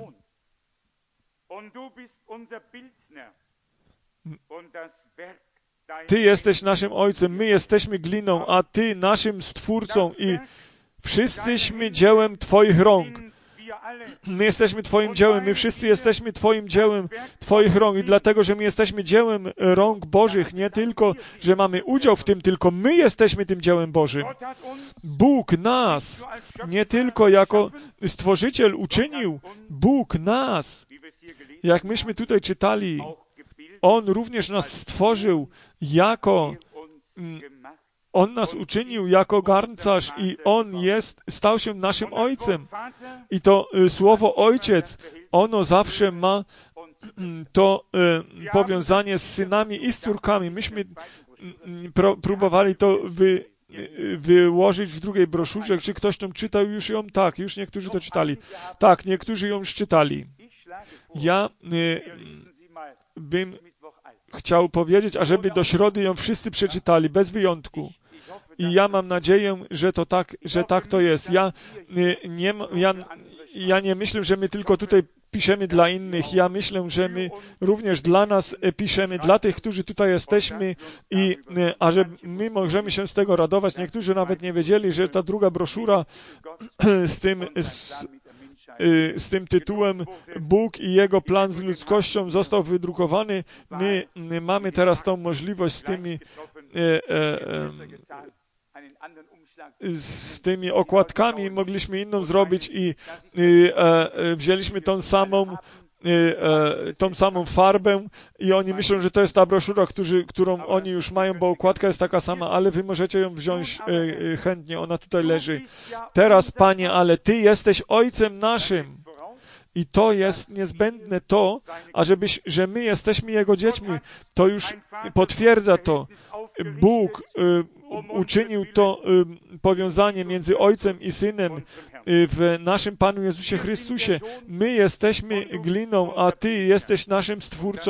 Ty jesteś naszym Ojcem, my jesteśmy gliną, a Ty naszym Stwórcą i wszyscyśmy dziełem Twoich rąk. My jesteśmy Twoim dziełem, my wszyscy jesteśmy Twoim dziełem, Twoich rąk i dlatego, że my jesteśmy dziełem rąk Bożych, nie tylko, że mamy udział w tym, tylko my jesteśmy tym dziełem Bożym. Bóg nas nie tylko jako Stworzyciel uczynił, Bóg nas, jak myśmy tutaj czytali, On również nas stworzył jako On nas uczynił jako garncarz i On stał się naszym Ojcem. I to słowo Ojciec, ono zawsze ma to powiązanie z synami i z córkami. Myśmy próbowali to wyłożyć w drugiej broszurze. Czy ktoś tam czytał już ją? Tak, już niektórzy to czytali. Tak, niektórzy ją już czytali. Ja bym chciał powiedzieć, ażeby do środy ją wszyscy przeczytali, bez wyjątku. I ja mam nadzieję, że tak to jest. Ja nie myślę, że my tylko tutaj piszemy dla innych. Ja myślę, że my również dla nas piszemy, dla tych, którzy tutaj jesteśmy a że my możemy się z tego radować. Niektórzy nawet nie wiedzieli, że ta druga broszura z tym tytułem Bóg i Jego plan z ludzkością został wydrukowany. My mamy teraz tą możliwość z tymi okładkami, mogliśmy inną zrobić i wzięliśmy tą samą farbę i oni myślą, że to jest ta broszura, którą oni już mają, bo okładka jest taka sama, ale wy możecie ją wziąć chętnie, ona tutaj leży. Teraz, Panie, ale Ty jesteś Ojcem naszym. I to jest niezbędne że my jesteśmy Jego dziećmi. To już potwierdza to. Bóg uczynił to powiązanie między Ojcem i Synem w naszym Panu Jezusie Chrystusie. My jesteśmy gliną, a Ty jesteś naszym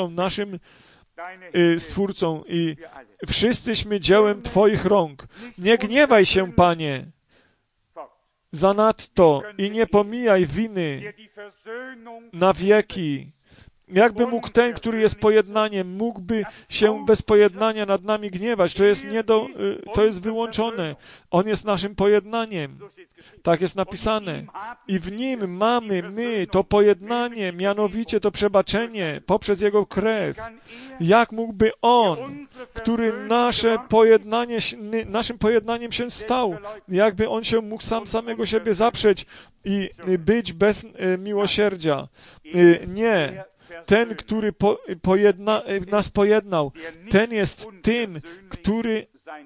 Stwórcą i wszyscyśmy dziełem Twoich rąk. Nie gniewaj się, Panie, zanadto i nie pomijaj winy na wieki. Jakby mógł ten, który jest pojednaniem, mógłby się bez pojednania nad nami gniewać? To jest wyłączone. On jest naszym pojednaniem. Tak jest napisane. I w Nim mamy my to pojednanie, mianowicie to przebaczenie poprzez Jego krew. Jak mógłby On, który naszym pojednaniem się stał, jakby On się mógł samego siebie zaprzeć i być bez miłosierdzia? Nie. Ten, który nas pojednał, ten jest tym, który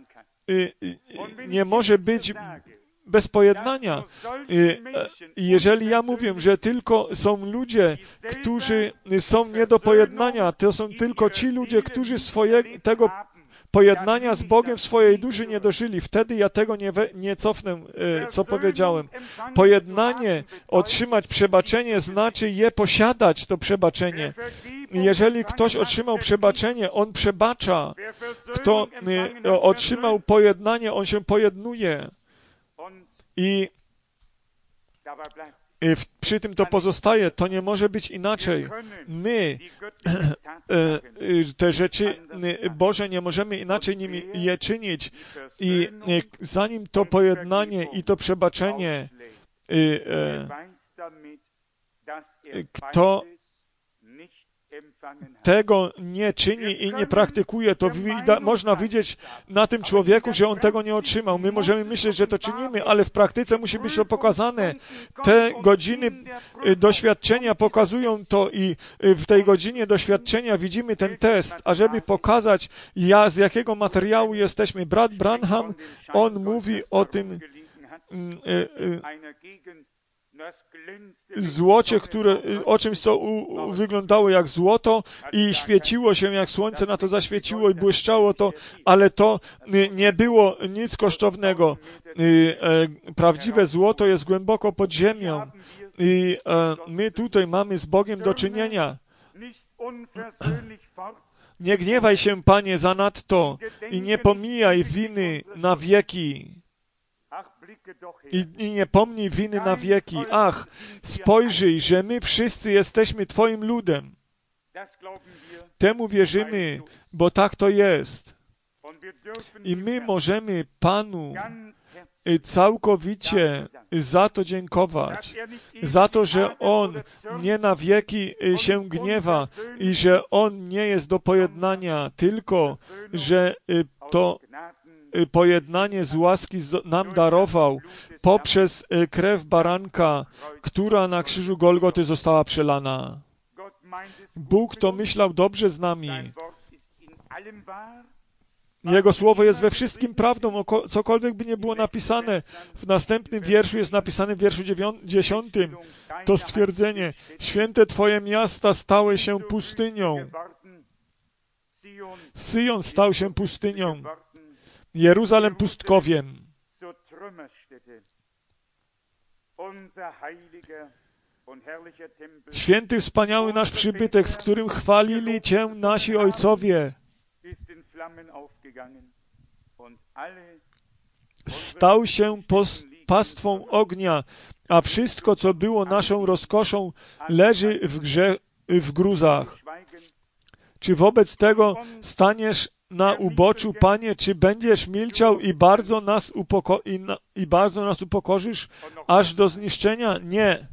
nie może być bez pojednania. Jeżeli ja mówię, że tylko są ludzie, którzy są nie do pojednania, to są tylko ci ludzie, którzy tego pojednania z Bogiem w swojej duszy nie dożyli. Wtedy ja tego nie cofnę, co powiedziałem. Pojednanie, otrzymać przebaczenie, znaczy je posiadać, to przebaczenie. Jeżeli ktoś otrzymał przebaczenie, on przebacza. Kto otrzymał pojednanie, on się pojednuje. I przy tym to pozostaje, to nie może być inaczej. My te rzeczy Boże nie możemy inaczej nimi je czynić. I zanim to pojednanie i to przebaczenie, kto tego nie czyni i nie praktykuje, to można widzieć na tym człowieku, że on tego nie otrzymał. My możemy myśleć, że to czynimy, ale w praktyce musi być to pokazane. Te godziny doświadczenia pokazują to i w tej godzinie doświadczenia widzimy ten test, ażeby pokazać, z jakiego materiału jesteśmy. Brat Branham, on mówi o tym złocie, o czymś, co wyglądało jak złoto i świeciło się jak słońce, na to zaświeciło i błyszczało to, ale to nie było nic kosztownego. Prawdziwe złoto jest głęboko pod ziemią i my tutaj mamy z Bogiem do czynienia. Nie gniewaj się, Panie, zanadto i nie pomijaj winy na wieki. I nie pomnij winy na wieki. Ach, spojrzyj, że my wszyscy jesteśmy Twoim ludem. Temu wierzymy, bo tak to jest. I my możemy Panu całkowicie za to dziękować. Za to, że On nie na wieki się gniewa i że On nie jest do pojednania, tylko że to pojednanie z łaski nam darował poprzez krew baranka, która na krzyżu Golgoty została przelana. Bóg to myślał dobrze z nami. Jego słowo jest we wszystkim prawdą, cokolwiek by nie było napisane. W następnym wierszu jest napisane w wierszu 10 to stwierdzenie: święte Twoje miasta stały się pustynią. Syjon stał się pustynią. Jeruzalem pustkowiem. Święty, wspaniały nasz przybytek, w którym chwalili Cię nasi ojcowie, stał się pastwą ognia, a wszystko, co było naszą rozkoszą, leży w gruzach. Czy wobec tego staniesz na uboczu, Panie, czy będziesz milczał i bardzo nas upokorzysz aż do zniszczenia? Nie.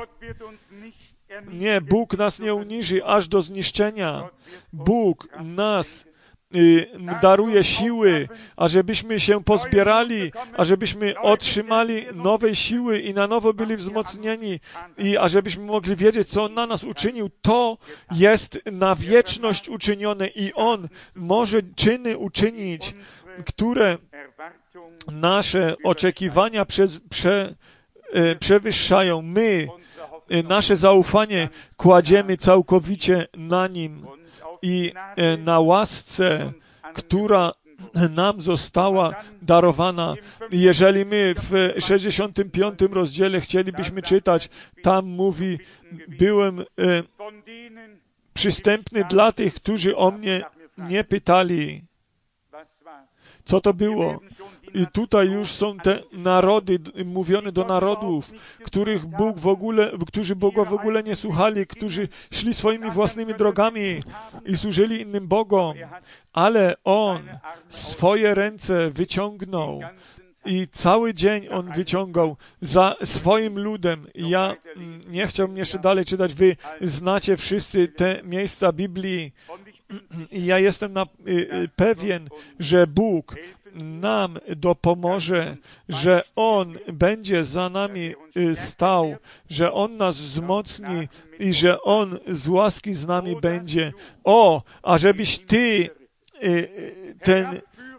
Nie, Bóg nas nie uniży aż do zniszczenia. Bóg nas daruje siły, ażebyśmy się pozbierali, ażebyśmy otrzymali nowej siły i na nowo byli wzmocnieni i ażebyśmy mogli wiedzieć, co On na nas uczynił. To jest na wieczność uczynione i On może czyny uczynić, które nasze oczekiwania przewyższają. My nasze zaufanie kładziemy całkowicie na Nim i na łasce, która nam została darowana. Jeżeli my w 65 rozdziale chcielibyśmy czytać, tam mówi: byłem przystępny dla tych, którzy o mnie nie pytali. Co to było? I tutaj już są te narody, mówione do narodów, którzy Boga w ogóle nie słuchali, którzy szli swoimi własnymi drogami i służyli innym bogom. Ale On swoje ręce wyciągnął i cały dzień On wyciągał za swoim ludem. Ja nie chciałbym jeszcze dalej czytać. Wy znacie wszyscy te miejsca Biblii. I ja jestem pewien, że Bóg nam dopomoże, że On będzie za nami stał, że On nas wzmocni i że On z łaski z nami będzie. O, ażebyś Ty ten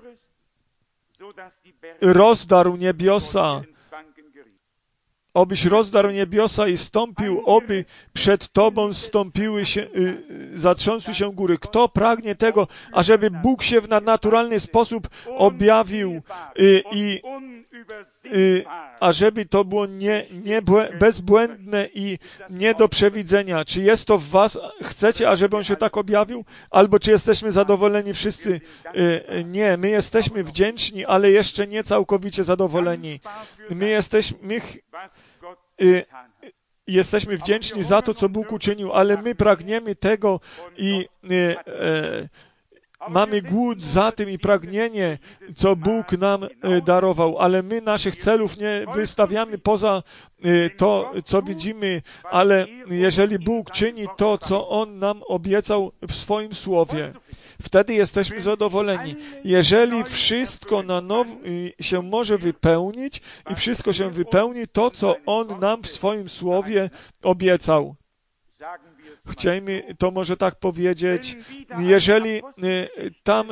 rozdarł niebiosa, obyś rozdarł niebiosa i stąpił, oby przed Tobą stąpiły się, zatrząsły się góry. Kto pragnie tego, ażeby Bóg się w nadnaturalny sposób objawił i ażeby to było bezbłędne i nie do przewidzenia. Czy jest to w was? Chcecie, ażeby on się tak objawił? Albo czy jesteśmy zadowoleni wszyscy? Nie, my jesteśmy wdzięczni, ale jeszcze nie całkowicie zadowoleni. Jesteśmy wdzięczni za to, co Bóg uczynił, ale my pragniemy tego i mamy głód za tym i pragnienie, co Bóg nam darował, ale my naszych celów nie wystawiamy poza to, co widzimy, ale jeżeli Bóg czyni to, co On nam obiecał w swoim Słowie, wtedy jesteśmy zadowoleni. Jeżeli wszystko na nowo się może wypełnić i wszystko się wypełni, to, co On nam w swoim Słowie obiecał. Chciejmy to może tak powiedzieć, jeżeli tam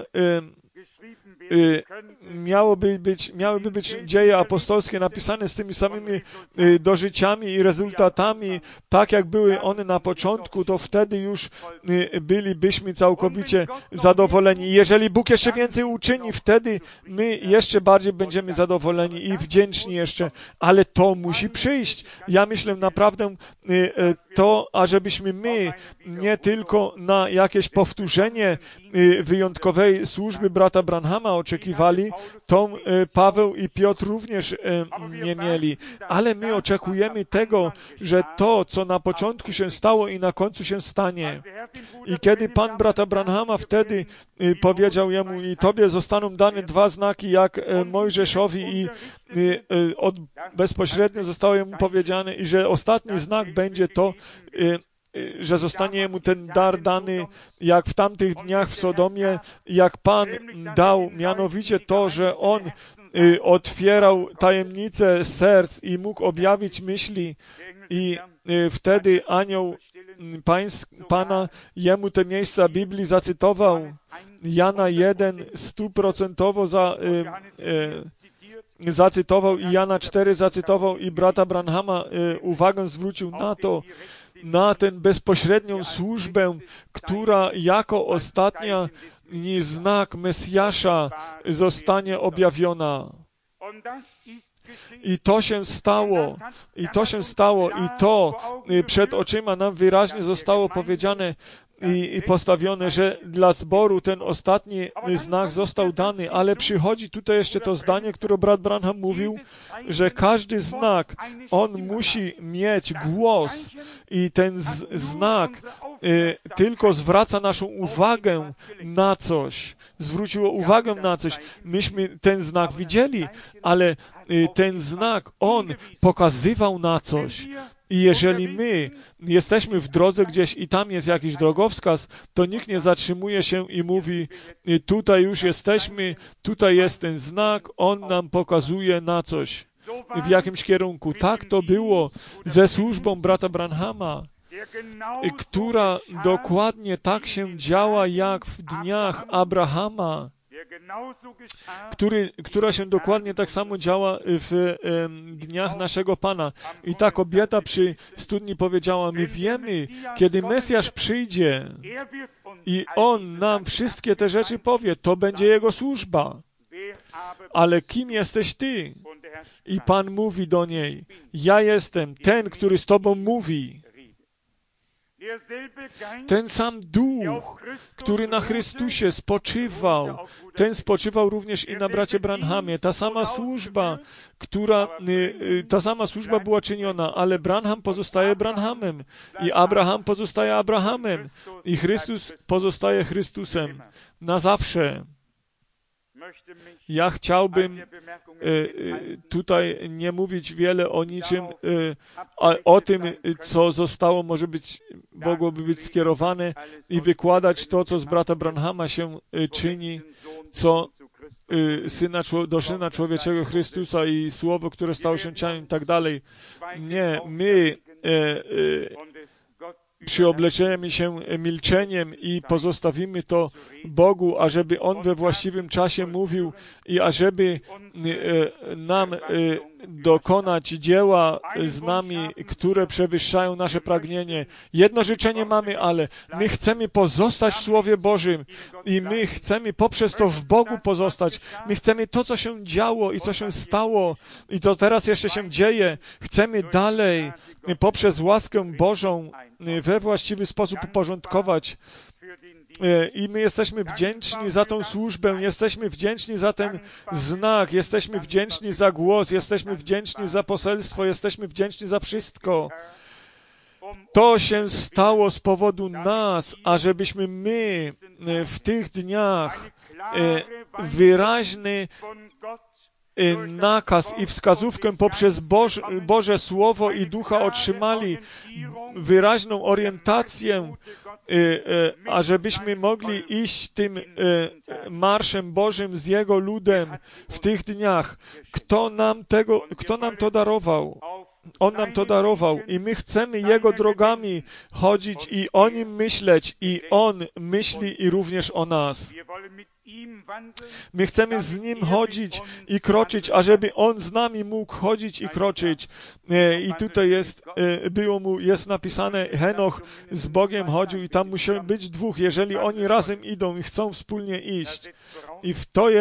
miałyby być dzieje apostolskie napisane z tymi samymi dożyciami i rezultatami, tak jak były one na początku, to wtedy już bylibyśmy całkowicie zadowoleni. Jeżeli Bóg jeszcze więcej uczyni, wtedy my jeszcze bardziej będziemy zadowoleni i wdzięczni jeszcze, ale to musi przyjść. Ja myślę naprawdę to, ażebyśmy my nie tylko na jakieś powtórzenie wyjątkowej służby brata Branhama oczekiwali, to Paweł i Piotr również nie mieli. Ale my oczekujemy tego, że to, co na początku się stało i na końcu się stanie. I kiedy Pan brata Branhama wtedy powiedział jemu i tobie zostaną dane 2 znaki jak Mojżeszowi i bezpośrednio zostało jemu powiedziane i że ostatni znak będzie to, że zostanie jemu ten dar dany, jak w tamtych dniach w Sodomie, jak Pan dał, mianowicie to, że On otwierał tajemnice serc i mógł objawić myśli i wtedy anioł Pana jemu te miejsca Biblii zacytował. Jana 1 100% zacytował i Jana 4 zacytował i brata Branhama uwagę zwrócił na to, na tę bezpośrednią służbę, która jako ostatnia znak Mesjasza zostanie objawiona. I to się stało, i to przed oczyma nam wyraźnie zostało powiedziane i postawione, że dla zboru ten ostatni znak został dany, ale przychodzi tutaj jeszcze to zdanie, które brat Branham mówił, że każdy znak, on musi mieć głos i ten znak tylko zwraca naszą uwagę na coś, zwróciło uwagę na coś. Myśmy ten znak widzieli, ale ten znak, on pokazywał na coś. I jeżeli my jesteśmy w drodze gdzieś i tam jest jakiś drogowskaz, to nikt nie zatrzymuje się i mówi, tutaj już jesteśmy, tutaj jest ten znak, on nam pokazuje na coś w jakimś kierunku. Tak to było ze służbą brata Branhama, która dokładnie tak się działa jak w dniach Abrahama, która się dokładnie tak samo działa w dniach naszego Pana. I ta kobieta przy studni powiedziała, my wiemy, kiedy Mesjasz przyjdzie i On nam wszystkie te rzeczy powie, to będzie Jego służba. Ale kim jesteś Ty? I Pan mówi do niej, ja jestem ten, który z Tobą mówi. Ten sam Duch, który na Chrystusie spoczywał, ten spoczywał również i na bracie Branhamie. Ta sama służba była czyniona, ale Branham pozostaje Branhamem i Abraham pozostaje Abrahamem i Chrystus pozostaje Chrystusem na zawsze. Ja chciałbym tutaj nie mówić wiele o niczym, o tym, co zostało, mogłoby być skierowane i wykładać to, co z brata Branhama się czyni, co do Syna Człowieczego Chrystusa i Słowo, które stało się ciałem i tak dalej. Nie, my przyobleczymy się milczeniem i pozostawimy to Bogu, ażeby On we właściwym czasie mówił i ażeby nam dokonać dzieła z nami, które przewyższają nasze pragnienie. Jedno życzenie mamy, ale my chcemy pozostać w Słowie Bożym i my chcemy poprzez to w Bogu pozostać. My chcemy to, co się działo i co się stało i to teraz jeszcze się dzieje. Chcemy dalej poprzez łaskę Bożą we właściwy sposób uporządkować. I my jesteśmy wdzięczni za tą służbę, jesteśmy wdzięczni za ten znak, jesteśmy wdzięczni za głos, jesteśmy wdzięczni za poselstwo, jesteśmy wdzięczni za wszystko. To się stało z powodu nas, ażebyśmy my w tych dniach wyraźny nakaz i wskazówkę poprzez Boże Słowo i Ducha otrzymali, wyraźną orientację, ażebyśmy mogli iść tym marszem Bożym z Jego ludem w tych dniach. Kto nam to darował? On nam to darował i my chcemy Jego drogami chodzić i o Nim myśleć i On myśli i również o nas. My chcemy z Nim chodzić i kroczyć, ażeby On z nami mógł chodzić i kroczyć. I tutaj jest napisane, Henoch z Bogiem chodził i tam musi być dwóch, jeżeli oni razem idą i chcą wspólnie iść. I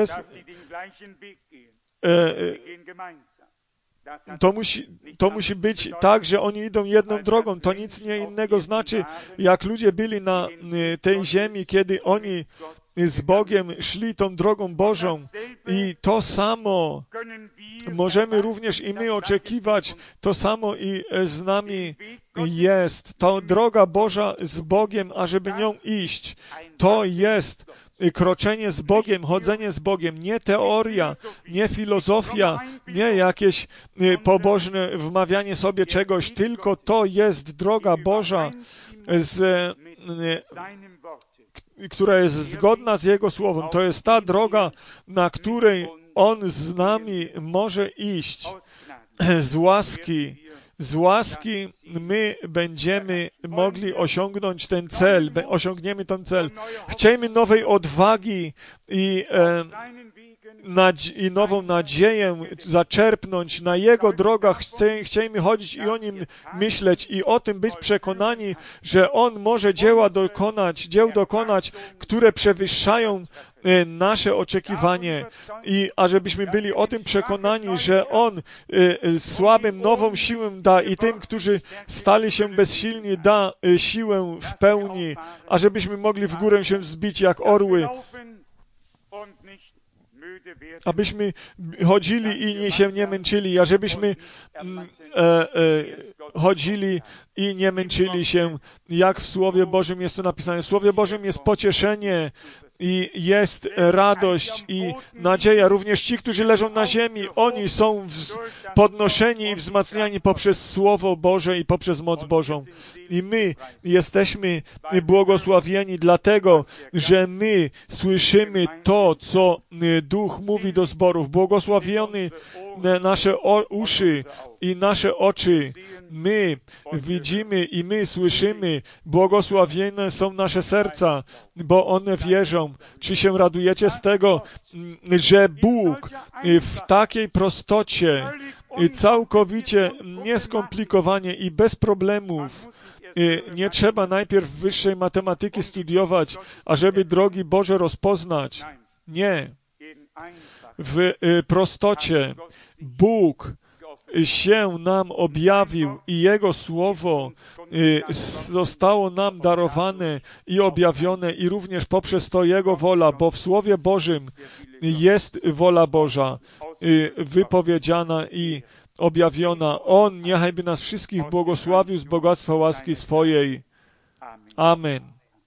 to musi być tak, że oni idą jedną drogą. To nic nie innego znaczy, jak ludzie byli na tej ziemi, kiedy oni z Bogiem szli tą drogą Bożą. I to samo możemy również i my oczekiwać, to samo i z nami jest. Ta droga Boża z Bogiem, ażeby nią iść, to jest kroczenie z Bogiem, chodzenie z Bogiem, nie teoria, nie filozofia, nie jakieś pobożne wmawianie sobie czegoś, tylko to jest droga Boża, która jest zgodna z Jego Słowem. To jest ta droga, na której On z nami może iść. Z łaski my będziemy mogli osiągnąć ten cel, osiągniemy ten cel. Chciejmy nowej odwagi i nową nadzieję zaczerpnąć na Jego drogach. Chciejmy chodzić i o Nim myśleć i o tym być przekonani, że On może dzieł dokonać, które przewyższają nasze oczekiwanie i ażebyśmy byli o tym przekonani, że On słabym nową siłę da i tym, którzy stali się bezsilni, da siłę w pełni, ażebyśmy mogli w górę się wzbić jak orły, abyśmy chodzili i się nie męczyli, ażebyśmy chodzili i nie męczyli się, jak w Słowie Bożym jest to napisane. W Słowie Bożym jest pocieszenie i jest radość i nadzieja. Również ci, którzy leżą na ziemi, oni są podnoszeni i wzmacniani poprzez Słowo Boże i poprzez moc Bożą. I my jesteśmy błogosławieni dlatego, że my słyszymy to, co Duch mówi do zborów. Błogosławiony nasze uszy i nasze oczy. My widzimy i my słyszymy. Błogosławione są nasze serca, bo one wierzą. Czy się radujecie z tego, że Bóg w takiej prostocie, całkowicie nieskomplikowanie i bez problemów, nie trzeba najpierw wyższej matematyki studiować, ażeby drogi Boże rozpoznać. Nie. W prostocie Bóg się nam objawił i Jego Słowo zostało nam darowane i objawione i również poprzez to Jego wola, bo w Słowie Bożym jest wola Boża wypowiedziana i objawiona. On niechajby nas wszystkich błogosławił z bogactwa łaski swojej. Amen.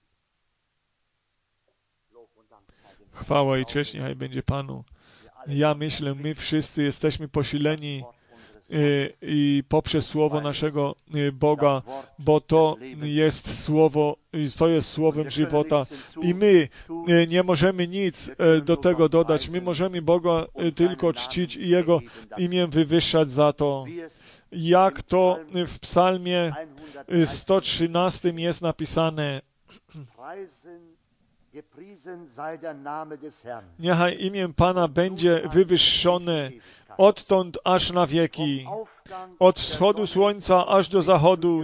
Chwała i cześć niechaj będzie Panu. Ja myślę, my wszyscy jesteśmy posileni i poprzez Słowo naszego Boga, bo to jest Słowo, to jest Słowem żywota i my nie możemy nic do tego dodać. My możemy Boga tylko czcić i Jego imię wywyższać za to. Jak to w psalmie 113 jest napisane, Niechaj imię Pana będzie wywyższone odtąd aż na wieki. Od wschodu słońca aż do zachodu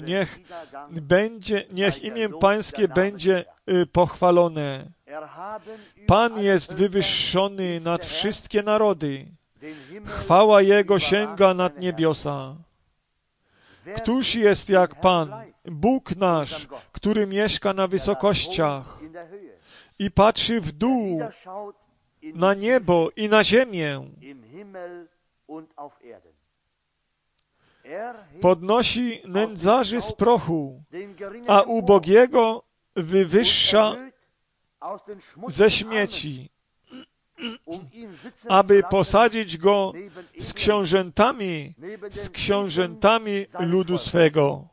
niech imię Pańskie będzie pochwalone. Pan jest wywyższony nad wszystkie narody. Chwała Jego sięga nad niebiosa. Któż jest jak Pan, Bóg nasz, który mieszka na wysokościach i patrzy w dół na niebo i na ziemię. Podnosi nędzarzy z prochu, a ubogiego wywyższa ze śmieci, aby posadzić go z książętami ludu swego.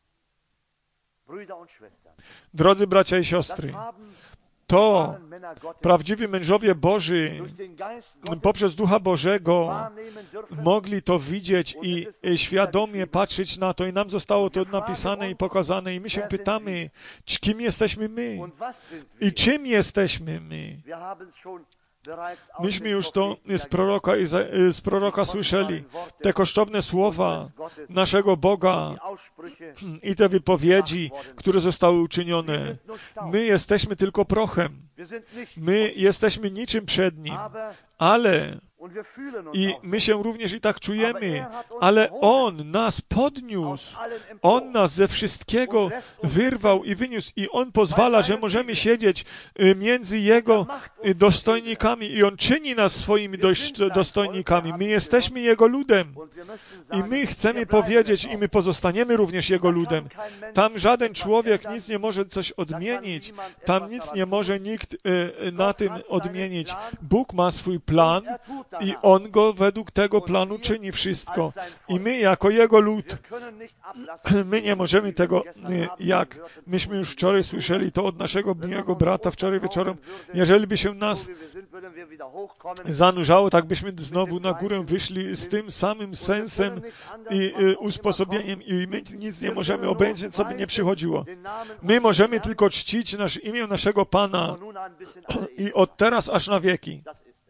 Drodzy bracia i siostry, to prawdziwi mężowie Boży poprzez Ducha Bożego mogli to widzieć i świadomie patrzeć na to i nam zostało to napisane i pokazane i my się pytamy, kim jesteśmy my i czym jesteśmy my. Myśmy już to z proroka słyszeli, te kosztowne słowa naszego Boga i te wypowiedzi, które zostały uczynione. My jesteśmy tylko prochem. My jesteśmy niczym przed Nim, ale i my się również i tak czujemy, ale On nas podniósł. On nas ze wszystkiego wyrwał i wyniósł i On pozwala, że możemy siedzieć między Jego dostojnikami i On czyni nas swoimi dostojnikami. My jesteśmy Jego ludem i my chcemy powiedzieć i my pozostaniemy również Jego ludem. Tam żaden człowiek nic nie może coś odmienić. Tam nic nie może nikt na tym odmienić. Bóg ma swój plan i On go według tego planu czyni wszystko. I my jako Jego lud, my nie możemy tego, jak myśmy już wczoraj słyszeli to od naszego miłego brata wczoraj wieczorem, jeżeli by się nas zanurzało, tak byśmy znowu na górę wyszli z tym samym sensem i usposobieniem i my nic nie możemy obejrzeć, co by nie przychodziło. My możemy tylko czcić imię naszego Pana i od teraz aż na wieki.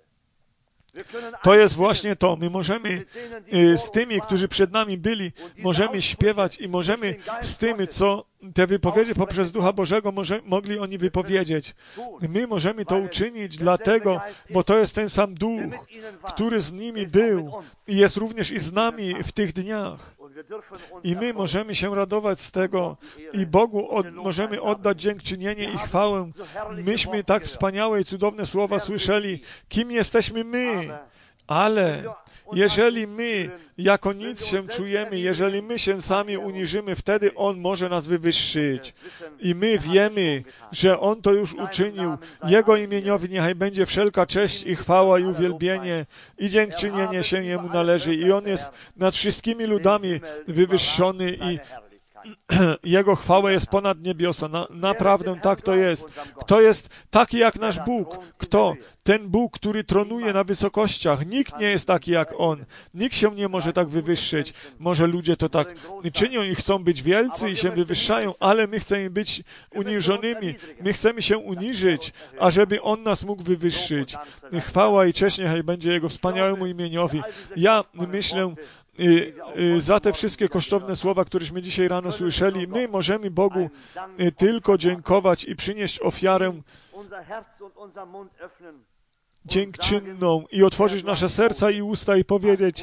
To jest właśnie to. My możemy z tymi, którzy przed nami byli, możemy śpiewać i możemy z tymi, co te wypowiedzi poprzez Ducha Bożego mogli oni wypowiedzieć. My możemy to uczynić dlatego, bo to jest ten sam Duch, który z nimi był i jest również i z nami w tych dniach. I my możemy się radować z tego i Bogu możemy oddać dziękczynienie i chwałę. Myśmy tak wspaniałe i cudowne słowa słyszeli, kim jesteśmy my, ale jeżeli my jako nic się czujemy, jeżeli my się sami uniżymy, wtedy On może nas wywyższyć. I my wiemy, że On to już uczynił. Jego imieniowi niechaj będzie wszelka cześć i chwała i uwielbienie i dziękczynienie się Jemu należy. I On jest nad wszystkimi ludami wywyższony i Jego chwała jest ponad niebiosa. Naprawdę tak to jest. Kto jest taki jak nasz Bóg? Kto? Ten Bóg, który tronuje na wysokościach. Nikt nie jest taki jak On. Nikt się nie może tak wywyższyć. Może ludzie to tak czynią i chcą być wielcy i się wywyższają, ale my chcemy być uniżonymi. My chcemy się uniżyć, ażeby On nas mógł wywyższyć. Chwała i cześć niechaj będzie Jego wspaniałemu imieniowi. Ja myślę, za te wszystkie kosztowne słowa, któreśmy dzisiaj rano słyszeli, my możemy Bogu tylko dziękować i przynieść ofiarę dziękczynną i otworzyć nasze serca i usta i powiedzieć: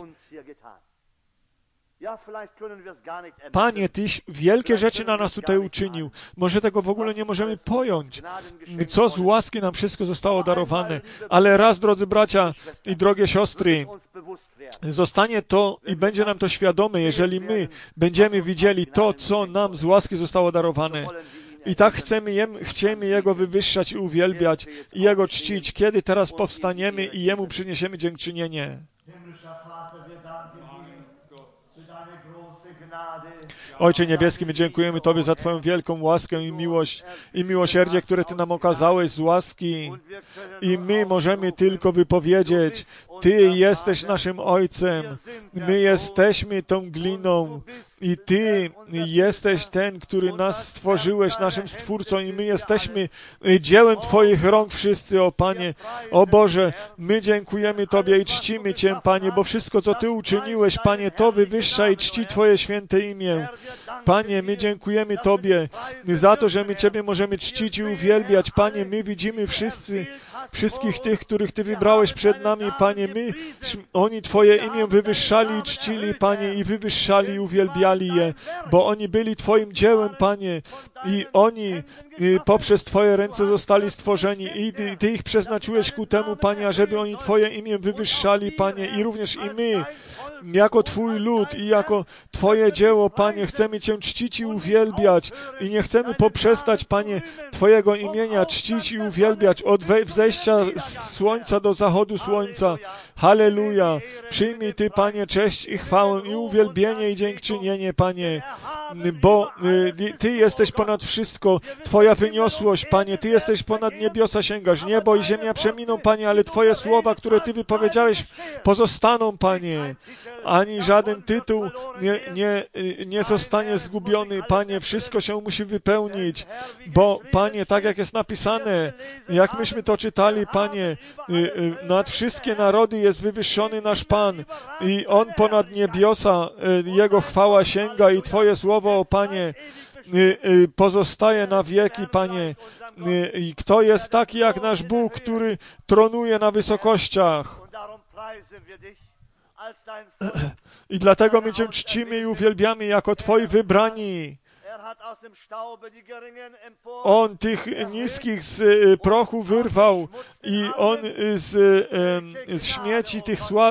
Panie, Tyś wielkie rzeczy na nas tutaj uczynił. Może tego w ogóle nie możemy pojąć, co z łaski nam wszystko zostało darowane. Ale raz, drodzy bracia i drogie siostry, zostanie to i będzie nam to świadome, jeżeli będziemy widzieli to, co nam z łaski zostało darowane. I tak chcemy Jego wywyższać i uwielbiać i Jego czcić, kiedy teraz powstaniemy i Jemu przyniesiemy dziękczynienie. Ojcze Niebieski, my dziękujemy Tobie za Twoją wielką łaskę i miłość i miłosierdzie, które Ty nam okazałeś z łaski. I my możemy tylko wypowiedzieć: Ty jesteś naszym Ojcem, my jesteśmy tą gliną, I Ty jesteś ten, który nas stworzyłeś, naszym Stwórcą i my jesteśmy dziełem Twoich rąk wszyscy, o Panie. O Boże, my dziękujemy Tobie i czcimy Cię, Panie, bo wszystko, co Ty uczyniłeś, Panie, to wywyższa i czci Twoje święte imię. Panie, my dziękujemy Tobie za to, że my Ciebie możemy czcić i uwielbiać. Panie, my widzimy wszystkich tych, których Ty wybrałeś przed nami, Panie. Oni Twoje imię wywyższali i czcili, Panie, i wywyższali i uwielbiali je, bo oni byli Twoim dziełem, Panie, i oni poprzez Twoje ręce zostali stworzeni i Ty ich przeznaczyłeś ku temu, Panie, ażeby oni Twoje imię wywyższali, Panie, i również i my, jako Twój lud i jako Twoje dzieło, Panie, chcemy Cię czcić i uwielbiać i nie chcemy poprzestać, Panie, Twojego imienia czcić i uwielbiać od wzejścia słońca do zachodu słońca. Halleluja! Przyjmij Ty, Panie, cześć i chwałę i uwielbienie i dziękczynienie, Panie, bo Ty jesteś ponad wszystko, Twoja wyniosłość, Panie, Ty jesteś ponad niebiosa, sięgasz. Niebo i ziemia przeminą, Panie, ale Twoje słowa, które Ty wypowiedziałeś, pozostaną, Panie. Ani żaden tytuł nie zostanie zgubiony, Panie, wszystko się musi wypełnić, bo, Panie, tak jak jest napisane, jak myśmy to czytali, Panie, nad wszystkie narody jest wywyższony nasz Pan i On ponad niebiosa, Jego chwała sięga i Twoje słowo, o Panie, pozostaje na wieki, Panie. I kto jest taki jak nasz Bóg, który tronuje na wysokościach? I dlatego my Cię czcimy i uwielbiamy jako Twoi wybrani. On tych niskich z prochu wyrwał i On z śmieci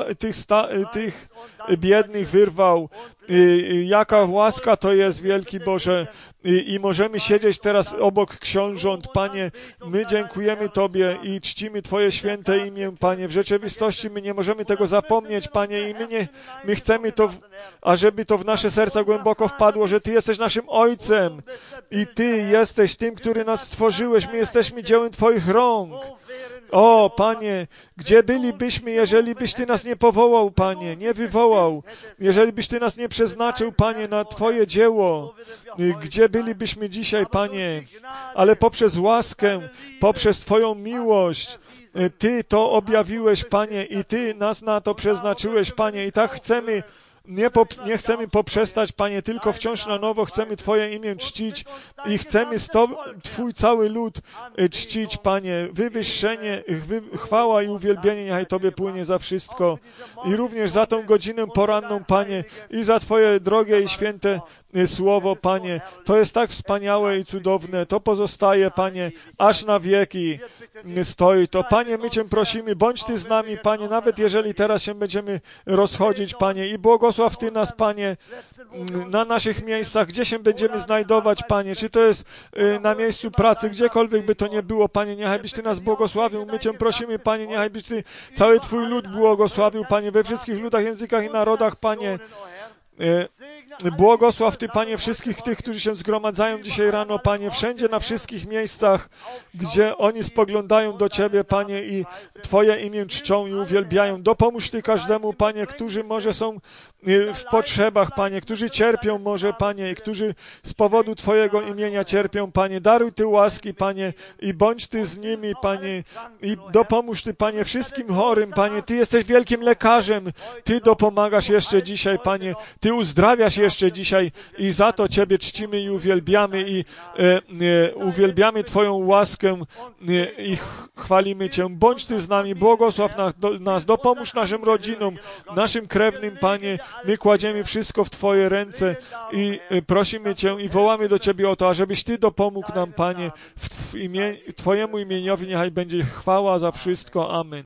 tych biednych wyrwał. Jaka łaska to jest, wielki Boże. I możemy siedzieć teraz obok książąt, Panie. My dziękujemy Tobie i czcimy Twoje święte imię, Panie. W rzeczywistości my nie możemy tego zapomnieć, Panie, i my chcemy to, ażeby to w nasze serca głęboko wpadło, że Ty jesteś naszym Ojcem i Ty jesteś tym, który nas stworzyłeś. My jesteśmy dziełem Twoich rąk. O, Panie, gdzie bylibyśmy, jeżeli byś Ty nas nie powołał, Panie, nie wywołał, jeżeli byś Ty nas nie przeznaczył, Panie, na Twoje dzieło, gdzie bylibyśmy dzisiaj, Panie, ale poprzez łaskę, poprzez Twoją miłość, Ty to objawiłeś, Panie, i Ty nas na to przeznaczyłeś, Panie, i tak chcemy. Nie chcemy poprzestać, Panie, tylko wciąż na nowo chcemy Twoje imię czcić i chcemy Twój cały lud czcić, Panie. Wywyższenie, chwała i uwielbienie niechaj Tobie płynie za wszystko i również za tą godzinę poranną, Panie, i za Twoje drogie i święte słowo, Panie. To jest tak wspaniałe i cudowne. To pozostaje, Panie, aż na wieki stoi to. Panie, my Cię prosimy, bądź Ty z nami, Panie, nawet jeżeli teraz się będziemy rozchodzić, Panie, i błogosław Ty nas, Panie, na naszych miejscach, gdzie się będziemy znajdować, Panie, czy to jest na miejscu pracy, gdziekolwiek by to nie było, Panie, niechaj byś Ty nas błogosławił. My Cię prosimy, Panie, niechaj byś Ty cały Twój lud błogosławił, Panie, we wszystkich ludach, językach i narodach, Panie. Błogosław Ty, Panie, wszystkich tych, którzy się zgromadzają dzisiaj rano, Panie, wszędzie, na wszystkich miejscach, gdzie oni spoglądają do Ciebie, Panie, i Twoje imię czczą i uwielbiają. Dopomóż Ty każdemu, Panie, którzy może są w potrzebach, Panie, którzy cierpią może, Panie, i którzy z powodu Twojego imienia cierpią, Panie. Daruj Ty łaski, Panie, i bądź Ty z nimi, Panie, i dopomóż Ty, Panie, wszystkim chorym, Panie. Ty jesteś wielkim lekarzem. Ty dopomagasz jeszcze dzisiaj, Panie. Ty uzdrawiasz jeszcze dzisiaj i za to Ciebie czcimy i uwielbiamy i uwielbiamy Twoją łaskę i chwalimy Cię. Bądź Ty z nami, błogosław nas, dopomóż naszym rodzinom, naszym krewnym, Panie. My kładziemy wszystko w Twoje ręce i prosimy Cię i wołamy do Ciebie o to, ażebyś Ty dopomógł nam, Panie. W Twojemu imieniowi niechaj będzie chwała za wszystko. Amen.